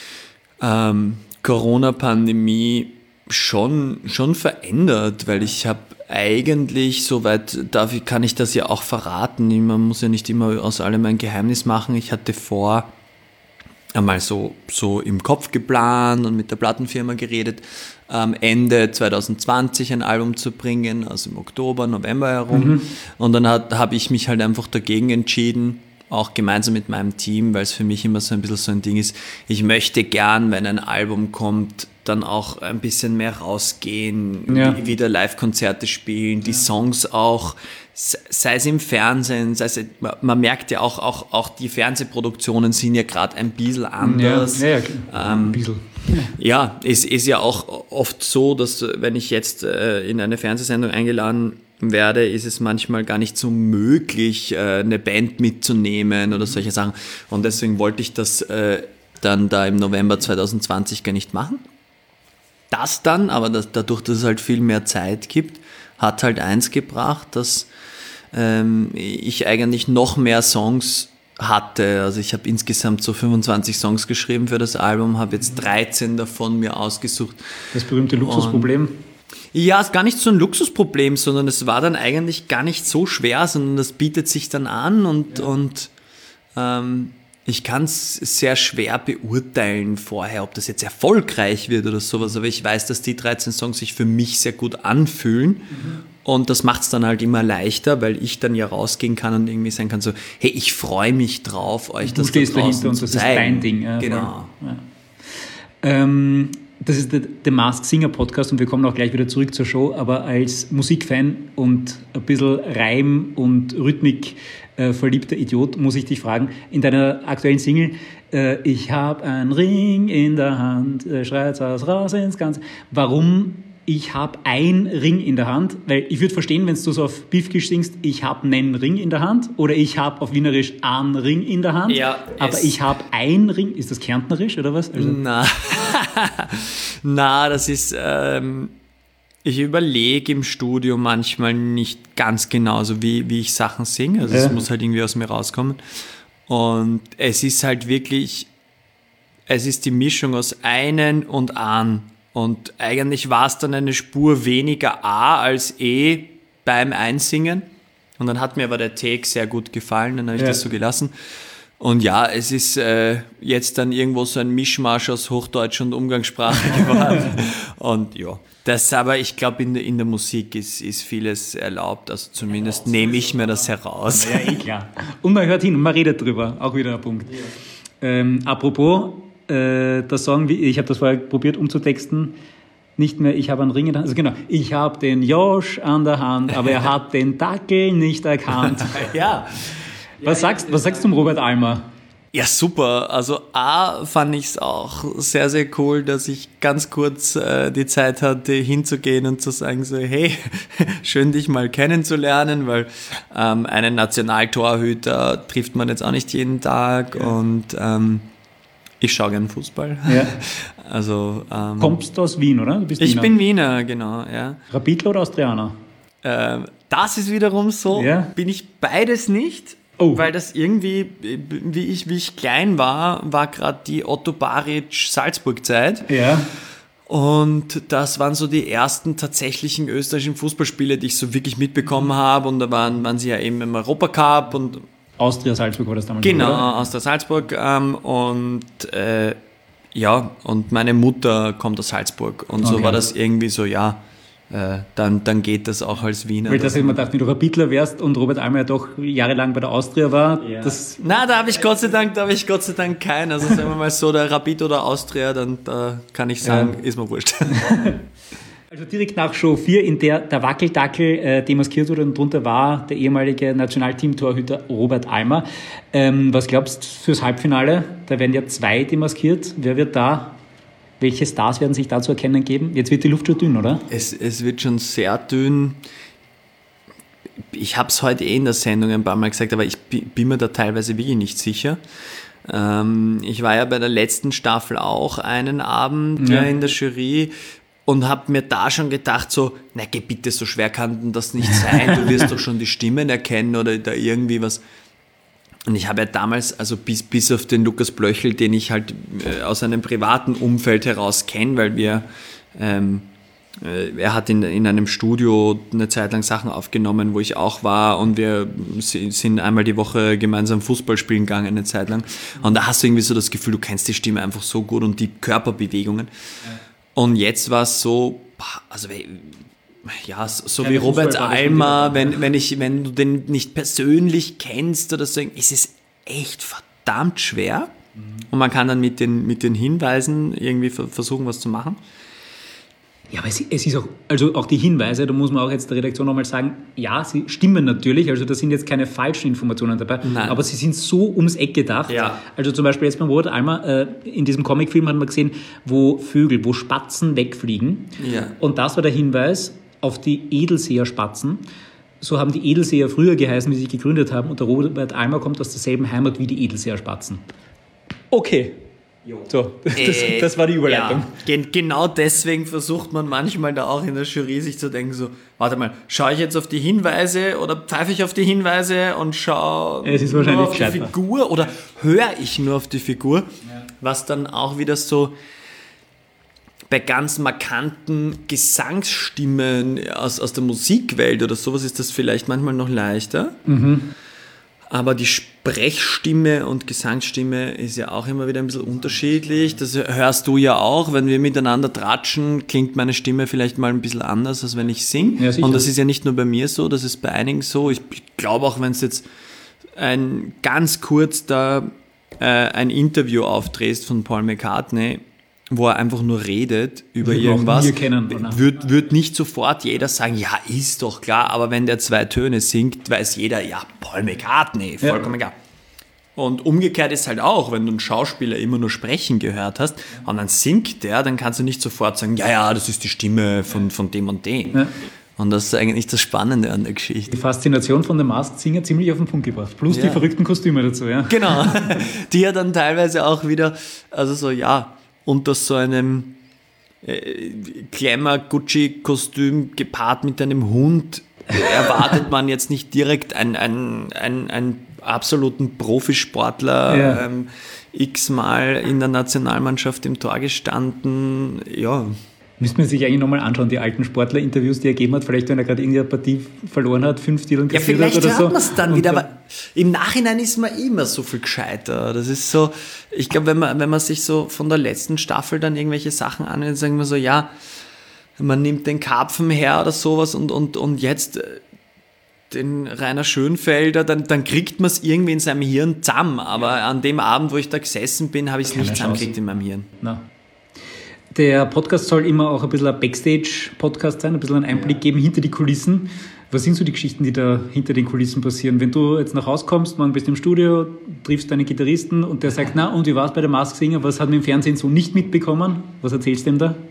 Corona-Pandemie schon verändert, weil ich habe eigentlich, soweit kann ich das ja auch verraten, man muss ja nicht immer aus allem ein Geheimnis machen, ich hatte vor, einmal so im Kopf geplant und mit der Plattenfirma geredet, Ende 2020 ein Album zu bringen, also im Oktober, November herum. Und dann habe ich mich halt einfach dagegen entschieden, auch gemeinsam mit meinem Team, weil es für mich immer so ein bisschen so ein Ding ist, ich möchte gern, wenn ein Album kommt, dann auch ein bisschen mehr rausgehen, wieder Live-Konzerte spielen, die Songs auch, sei es im Fernsehen, man merkt ja auch die Fernsehproduktionen sind ja gerade ein bisschen anders. Ein bisschen. Ja, es ist ja auch oft so, dass wenn ich jetzt in eine Fernsehsendung eingeladen werde, ist es manchmal gar nicht so möglich, eine Band mitzunehmen oder solche Sachen. Und deswegen wollte ich das dann da im November 2020 gar nicht machen. Das dann, aber dadurch, dass es halt viel mehr Zeit gibt, hat halt eins gebracht, dass ich eigentlich noch mehr Songs hatte. Also ich habe insgesamt so 25 Songs geschrieben für das Album, habe jetzt 13 davon mir ausgesucht. Das berühmte Luxusproblem? Ja, es ist gar nicht so ein Luxusproblem, sondern es war dann eigentlich gar nicht so schwer, sondern das bietet sich dann an und ich kann es sehr schwer beurteilen vorher, ob das jetzt erfolgreich wird oder sowas, aber ich weiß, dass die 13 Songs sich für mich sehr gut anfühlen und das macht es dann halt immer leichter, weil ich dann ja rausgehen kann und irgendwie sagen kann so, hey, ich freue mich drauf, euch das da draußen dahinter und zu das zeigen. ist dein Ding. Ja, genau. Ja. Das ist der Masked Singer Podcast und wir kommen auch gleich wieder zurück zur Show, aber als Musikfan und ein bisschen Reim- und Rhythmik verliebter Idiot muss ich dich fragen, in deiner aktuellen Single, ich habe einen Ring in der Hand, schreit's raus ins Ganze. Warum ich habe einen Ring in der Hand? Weil ich würde verstehen, wenn du so auf Beefkisch singst, ich habe einen Ring in der Hand oder ich habe auf Wienerisch einen Ring in der Hand, ja, aber ich habe einen Ring, ist das Kärntnerisch oder was? Also Na, das ist, ich überlege im Studio manchmal nicht ganz genauso, wie ich Sachen singe. Also es muss halt irgendwie aus mir rauskommen. Und es ist halt wirklich, es ist die Mischung aus einen und an. Und eigentlich war es dann eine Spur weniger A als E beim Einsingen. Und dann hat mir aber der Take sehr gut gefallen, dann habe ich das so gelassen. Und ja, es ist jetzt dann irgendwo so ein Mischmasch aus Hochdeutsch und Umgangssprache geworden. Und ja, das aber, ich glaube, in der Musik ist vieles erlaubt. Also zumindest nehme ich mir das heraus. Ja, klar. Und man hört hin und man redet drüber. Auch wieder ein Punkt. Apropos, der Song, ich habe das vorher probiert umzutexten, nicht mehr, ich habe einen Ring in der Hand, also genau, ich habe den Josh an der Hand, aber er hat den Dackel nicht erkannt. Ja. Was sagst du zum Robert Almer? Ja, super. Also A, fand ich es auch sehr, sehr cool, dass ich ganz kurz die Zeit hatte, hinzugehen und zu sagen so, hey, schön dich mal kennenzulernen, weil einen Nationaltorhüter trifft man jetzt auch nicht jeden Tag und ich schaue gern Fußball. Ja. Also, kommst du aus Wien, oder? Du bist ich bin Wiener, genau. Ja. Rapidler oder Austrianer? Das ist wiederum so, bin ich beides nicht. Oh. Weil das irgendwie, wie ich klein war gerade die Otto Baric-Salzburg-Zeit. Ja. Und das waren so die ersten tatsächlichen österreichischen Fußballspiele, die ich so wirklich mitbekommen habe. Und da waren sie ja eben im Europacup und Austria Salzburg war das damals. Genau, oder? Austria Salzburg. Und meine Mutter kommt aus Salzburg. Und so war das irgendwie so, dann geht das auch als Wiener. Weil das hätte man gedacht, wenn du Rapidler wärst und Robert Almer ja doch jahrelang bei der Austria war. Ja. Da habe ich Gott sei Dank keinen. Also sagen wir mal so, der Rapid oder Austria, dann da kann ich sagen, ist mir wurscht. Also direkt nach Show 4, in der der Wackeldackel demaskiert wurde und drunter war der ehemalige Nationalteam-Torhüter Robert Almer. Was glaubst du fürs Halbfinale? Da werden ja 2 demaskiert. Wer wird da? Welche Stars werden sich da zu erkennen geben? Jetzt wird die Luft schon dünn, oder? Es wird schon sehr dünn. Ich habe es heute in der Sendung ein paar Mal gesagt, aber ich bin mir da teilweise wirklich nicht sicher. Ich war ja bei der letzten Staffel auch einen Abend in der Jury und habe mir da schon gedacht so, na geh bitte, so schwer kann denn das nicht sein, du wirst doch schon die Stimmen erkennen oder da irgendwie was. Und ich habe ja damals, also bis auf den Lukas Blöchel, den ich halt aus einem privaten Umfeld heraus kenne, weil wir Er hat in einem Studio eine Zeit lang Sachen aufgenommen, wo ich auch war, und wir sind einmal die Woche gemeinsam Fußball spielen gegangen eine Zeit lang. Und da hast du irgendwie so das Gefühl, du kennst die Stimme einfach so gut und die Körperbewegungen. Und jetzt war es so, also ja, so wie Robert Almer, wenn du den nicht persönlich kennst oder so, ist es echt verdammt schwer. Und man kann dann mit den Hinweisen irgendwie versuchen, was zu machen. Ja, aber es ist auch, also auch die Hinweise, da muss man auch jetzt der Redaktion nochmal sagen, ja, sie stimmen natürlich, also da sind jetzt keine falschen Informationen dabei, Nein. Aber sie sind so ums Eck gedacht. Ja. Also zum Beispiel jetzt beim Robert Almer, in diesem Comicfilm hat man gesehen, wo Spatzen wegfliegen. Ja. Und das war der Hinweis auf die Edelseher-Spatzen. So haben die Edelseher früher geheißen, wie sie sich gegründet haben, und der Robert Almer kommt aus derselben Heimat wie die Edelseher-Spatzen. Okay. So, das war die Überleitung. Ja, genau deswegen versucht man manchmal da auch in der Jury sich zu denken, so, warte mal, schaue ich jetzt auf die Hinweise oder pfeife ich auf die Hinweise und schaue nur auf die Figur oder höre ich nur auf die Figur, was dann auch wieder so bei ganz markanten Gesangsstimmen aus der Musikwelt oder sowas ist das vielleicht manchmal noch leichter. Aber die Sprechstimme und Gesangsstimme ist ja auch immer wieder ein bisschen unterschiedlich. Das hörst du ja auch. Wenn wir miteinander tratschen, klingt meine Stimme vielleicht mal ein bisschen anders, als wenn ich singe. Ja, und das ist ja nicht nur bei mir so, das ist bei einigen so. Ich glaube auch, wenn es jetzt ganz kurz da ein Interview aufdrehst von Paul McCartney, wo er einfach nur redet über irgendwas, wird nicht sofort jeder sagen, ja, ist doch klar, aber wenn der 2 Töne singt, weiß jeder, ja, Paul McCartney, vollkommen klar. Und umgekehrt ist halt auch, wenn du einen Schauspieler immer nur sprechen gehört hast und dann singt der, dann kannst du nicht sofort sagen, ja, das ist die Stimme von dem und dem. Ja. Und das ist eigentlich das Spannende an der Geschichte. Die Faszination von The Masked Singer ziemlich auf den Punkt gebracht. Plus die verrückten Kostüme dazu, ja. Genau, die ja dann teilweise auch wieder, also so, ja, unter so einem Glamour-Gucci-Kostüm gepaart mit einem Hund erwartet man jetzt nicht direkt einen absoluten Profisportler, x-mal in der Nationalmannschaft im Tor gestanden, ja. Müsste man sich eigentlich nochmal anschauen, die alten Sportler-Interviews, die er gegeben hat, vielleicht wenn er gerade irgendeine Partie verloren hat, 5 Titel kassiert hat oder so. Ja, vielleicht hört man es dann wieder, aber im Nachhinein ist man immer so viel gescheiter. Das ist so, ich glaube, wenn man sich so von der letzten Staffel dann irgendwelche Sachen anhört, sagen wir so, ja, man nimmt den Karpfen her oder sowas und jetzt den Rainer Schönfelder, dann kriegt man es irgendwie in seinem Hirn zusammen, aber an dem Abend, wo ich da gesessen bin, habe ich es nicht zusammengekriegt in meinem Hirn. Na. Der Podcast soll immer auch ein bisschen ein Backstage-Podcast sein, ein bisschen einen Einblick geben hinter die Kulissen. Was sind so die Geschichten, die da hinter den Kulissen passieren? Wenn du jetzt nach Hause kommst, morgen bist du im Studio, triffst deinen Gitarristen und der sagt, na, und wie war es bei der Masked Singer? Was hat man im Fernsehen so nicht mitbekommen? Was erzählst du ihm da?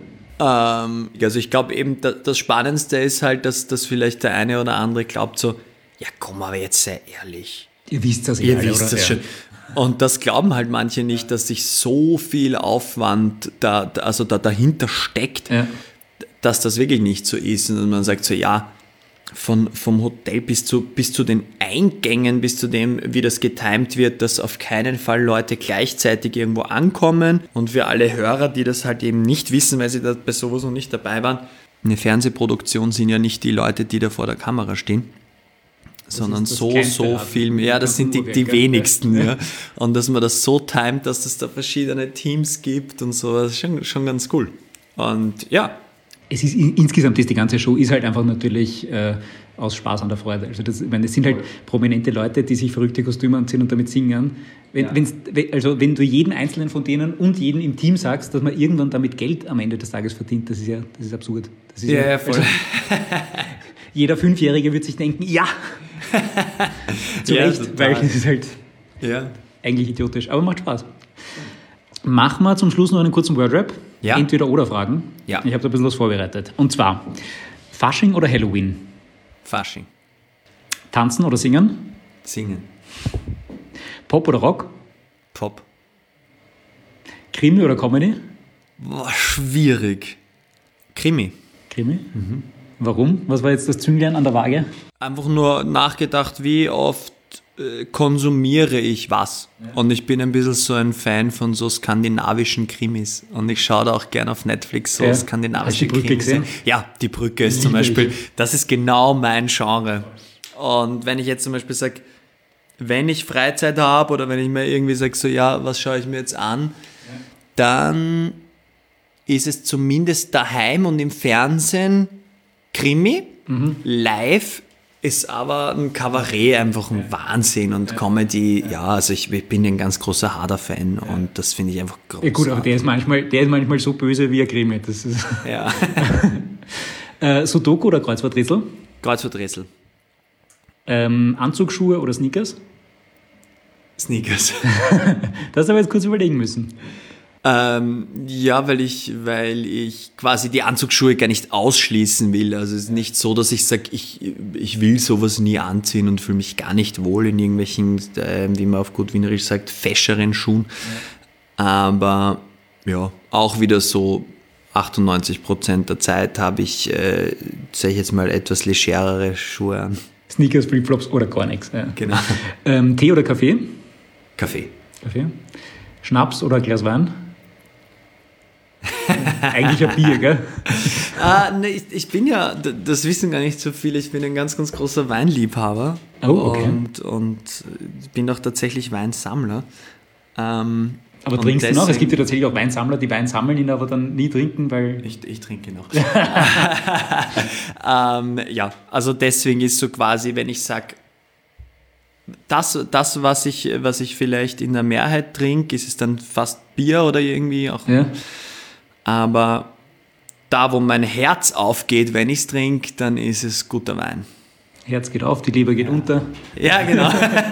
Also ich glaube eben, das Spannendste ist halt, dass vielleicht der eine oder andere glaubt so, ja komm, aber jetzt sei ehrlich. Ihr wisst das Ihr wisst das schon. Und das glauben halt manche nicht, dass sich so viel Aufwand dahinter steckt, dass das wirklich nicht so ist. Und man sagt so, ja, vom Hotel bis zu den Eingängen, bis zu dem, wie das getimt wird, dass auf keinen Fall Leute gleichzeitig irgendwo ankommen. Und für alle Hörer, die das halt eben nicht wissen, weil sie da bei sowas noch nicht dabei waren, eine Fernsehproduktion sind ja nicht die Leute, die da vor der Kamera stehen, sondern so viel mehr. Ja, das sind die wenigsten. Ja. Und dass man das so timet, dass es da verschiedene Teams gibt und so, das ist schon ganz cool. Und ja. Es ist insgesamt, die ganze Show ist halt einfach natürlich aus Spaß an der Freude. Also es sind halt prominente Leute, die sich verrückte Kostüme anziehen und damit singen. Wenn du jeden einzelnen von denen und jeden im Team sagst, dass man irgendwann damit Geld am Ende des Tages verdient, das ist absurd. Das ist ja, voll. Also, jeder 5-Jährige wird sich denken, ja, zu Recht, weil es ist halt eigentlich idiotisch, aber macht Spaß. Machen wir zum Schluss noch einen kurzen Wordrap. Ja. Entweder-oder-Fragen. Ja. Ich habe da ein bisschen was vorbereitet. Und zwar, Fasching oder Halloween? Fasching. Tanzen oder singen? Singen. Pop oder Rock? Pop. Krimi oder Comedy? Boah, schwierig. Krimi. Krimi? Mhm. Warum? Was war jetzt das Zünglein an der Waage? Einfach nur nachgedacht, wie oft konsumiere ich was. Ja. Und ich bin ein bisschen so ein Fan von so skandinavischen Krimis. Und ich schaue da auch gerne auf Netflix so skandinavische Krimis. Hast du die Brücke gesehen? Ja, die Brücke ist zum Beispiel, das ist genau mein Genre. Und wenn ich jetzt zum Beispiel sage, wenn ich Freizeit habe oder wenn ich mir irgendwie sage, so ja, was schaue ich mir jetzt an, dann ist es zumindest daheim und im Fernsehen Krimi. Live ist aber ein Kabarett einfach ein Wahnsinn und Comedy, ja, also ich bin ein ganz großer Harder-Fan und das finde ich einfach großartig. Ja gut, aber der ist manchmal so böse wie ein Krimi. Das ist ja. Sudoku oder Kreuzworträtsel? Kreuzworträtsel. Anzugsschuhe oder Sneakers? Sneakers. Das aber jetzt kurz überlegen müssen. Ja, weil ich quasi die Anzugsschuhe gar nicht ausschließen will. Also es ist nicht so, dass ich sage, ich will sowas nie anziehen und fühle mich gar nicht wohl in irgendwelchen, wie man auf gut Wienerisch sagt, fescheren Schuhen. Ja. Aber ja, auch wieder so 98% der Zeit habe ich, sage ich jetzt mal, etwas legerere Schuhe an. Sneakers, Flipflops oder gar nichts. Ja. Genau. Tee oder Kaffee? Kaffee. Schnaps oder ein Glas Wein? Eigentlich ein Bier, gell? Nee, ich bin ja, das wissen gar nicht so viele, ich bin ein ganz, ganz großer Weinliebhaber. Oh, okay. Und bin auch tatsächlich Weinsammler. Aber trinkst du noch? Es gibt ja tatsächlich auch Weinsammler, die Wein sammeln, ihn aber dann nie trinken, weil... Ich trinke noch. Ja, also deswegen ist so quasi, wenn ich sage, das was ich vielleicht in der Mehrheit trinke, ist es dann fast Bier oder irgendwie auch. Ja. Aber da, wo mein Herz aufgeht, wenn ich es trinke, dann ist es guter Wein. Herz geht auf, die Leber geht unter. Ja, genau.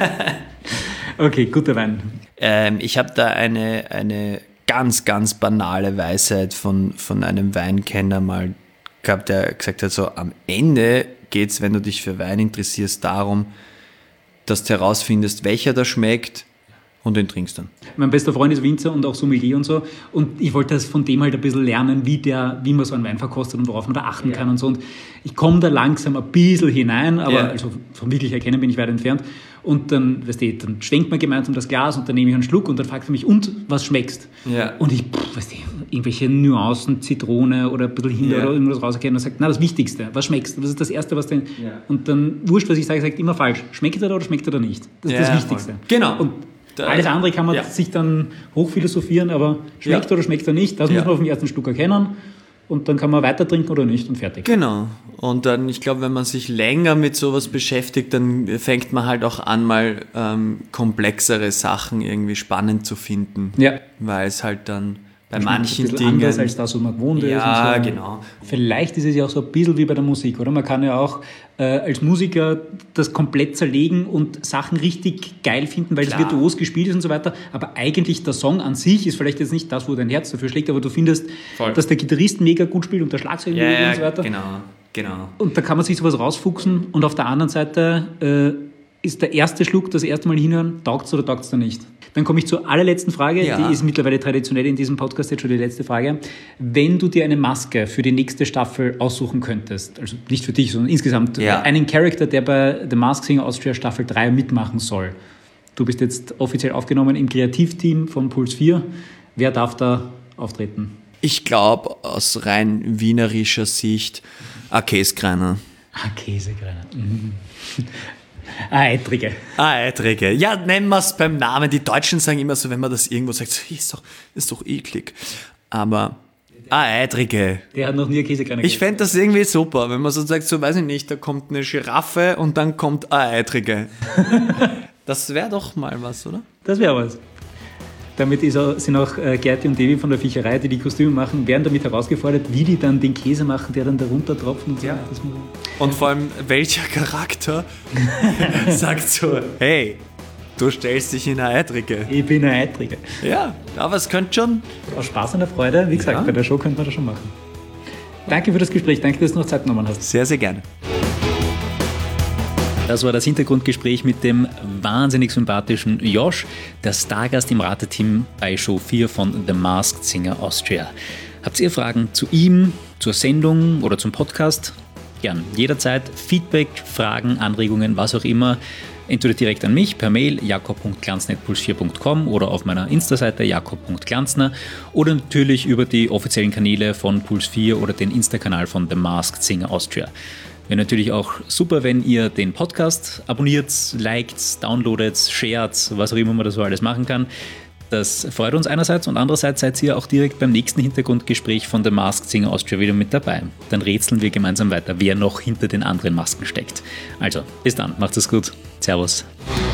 Okay, guter Wein. Ich habe da eine ganz, ganz banale Weisheit von einem Weinkenner mal gehabt, der gesagt hat, so am Ende geht es, wenn du dich für Wein interessierst, darum, dass du herausfindest, welcher da schmeckt und den trinkst dann. Mein bester Freund ist Winzer und auch Sommelier und so und ich wollte das von dem halt ein bisschen lernen, wie man so einen Wein verkostet und worauf man da achten kann und so und ich komme da langsam ein bisschen hinein, aber also vom wirklich erkennen bin ich weit entfernt und dann, weißt du, dann schwenkt man gemeinsam das Glas und dann nehme ich einen Schluck und dann fragt er mich, und was schmeckst? Ja. Und ich, weißt du, irgendwelche Nuancen, Zitrone oder ein bisschen Himbeer oder irgendwas rauserkennen und sagt, na, das Wichtigste, was schmeckst? Was ist das Erste, was denn... Ja. Und dann, wurscht, was ich sage, sagt immer falsch. Schmeckt er da oder schmeckt er da nicht? Das ist das Wichtigste. Voll. Genau. Und alles andere kann man sich dann hochphilosophieren, aber schmeckt oder schmeckt er nicht, das muss man auf den ersten Schluck erkennen und dann kann man weiter trinken oder nicht und fertig. Genau. Und dann, ich glaube, wenn man sich länger mit sowas beschäftigt, dann fängt man halt auch an, mal komplexere Sachen irgendwie spannend zu finden. Ja. Weil es halt dann bei das manchen ein bisschen Dingen... anders als das, was man gewohnt ist. Ja, und so. genau. Vielleicht ist es ja auch so ein bisschen wie bei der Musik, oder? Man kann ja auch als Musiker das komplett zerlegen und Sachen richtig geil finden, weil es virtuos gespielt ist und so weiter. Aber eigentlich der Song an sich ist vielleicht jetzt nicht das, wo dein Herz dafür schlägt, aber du findest, dass der Gitarrist mega gut spielt und der Schlagzeug und so weiter. Genau. Und da kann man sich sowas rausfuchsen und auf der anderen Seite ist der erste Schluck, das erste Mal hinhören, taugt es oder taugt es da nicht? Dann komme ich zur allerletzten Frage, die ist mittlerweile traditionell in diesem Podcast jetzt schon die letzte Frage. Wenn du dir eine Maske für die nächste Staffel aussuchen könntest, also nicht für dich, sondern insgesamt einen Charakter, der bei The Masked Singer Austria Staffel 3 mitmachen soll. Du bist jetzt offiziell aufgenommen im Kreativteam von Puls 4. Wer darf da auftreten? Ich glaube, aus rein wienerischer Sicht, Käsekreiner. Käsekreiner. Eitrige. Eitrige. Ja, nennen wir es beim Namen. Die Deutschen sagen immer so, wenn man das irgendwo sagt, so, ist doch eklig. Aber Eitrige. Der hat noch nie Käsekreiner Ich fände das irgendwie super, wenn man so sagt, so weiß ich nicht, da kommt eine Giraffe und dann kommt Eitrige. Das wäre doch mal was, oder? Das wäre was. Damit sind auch Gerti und Devi von der Fischerei, die die Kostüme machen, werden damit herausgefordert, wie die dann den Käse machen, der dann darunter tropft. Und, so. Ja. Und vor allem, welcher Charakter sagt so, hey, du stellst dich in eine Eitrige. Ich bin eine Eitrige. Ja, aber es könnte schon... Aus Spaß und der Freude, wie gesagt, bei der Show könnte man das schon machen. Danke für das Gespräch, danke, dass du noch Zeit genommen hast. Sehr, sehr gerne. Das war das Hintergrundgespräch mit dem wahnsinnig sympathischen Josh, der Stargast im Rateteam bei Show 4 von The Masked Singer Austria. Habt ihr Fragen zu ihm, zur Sendung oder zum Podcast? Gern, jederzeit Feedback, Fragen, Anregungen, was auch immer. Entweder direkt an mich per Mail jakob.glanzner@puls4.com oder auf meiner Insta-Seite jakob.glanzner oder natürlich über die offiziellen Kanäle von Puls 4 oder den Insta-Kanal von The Masked Singer Austria. Wäre natürlich auch super, wenn ihr den Podcast abonniert, liked, downloadet, shared, was auch immer man da so alles machen kann. Das freut uns einerseits und andererseits seid ihr auch direkt beim nächsten Hintergrundgespräch von The Masked Singer Austria wieder mit dabei. Dann rätseln wir gemeinsam weiter, wer noch hinter den anderen Masken steckt. Also, bis dann, macht es gut. Servus.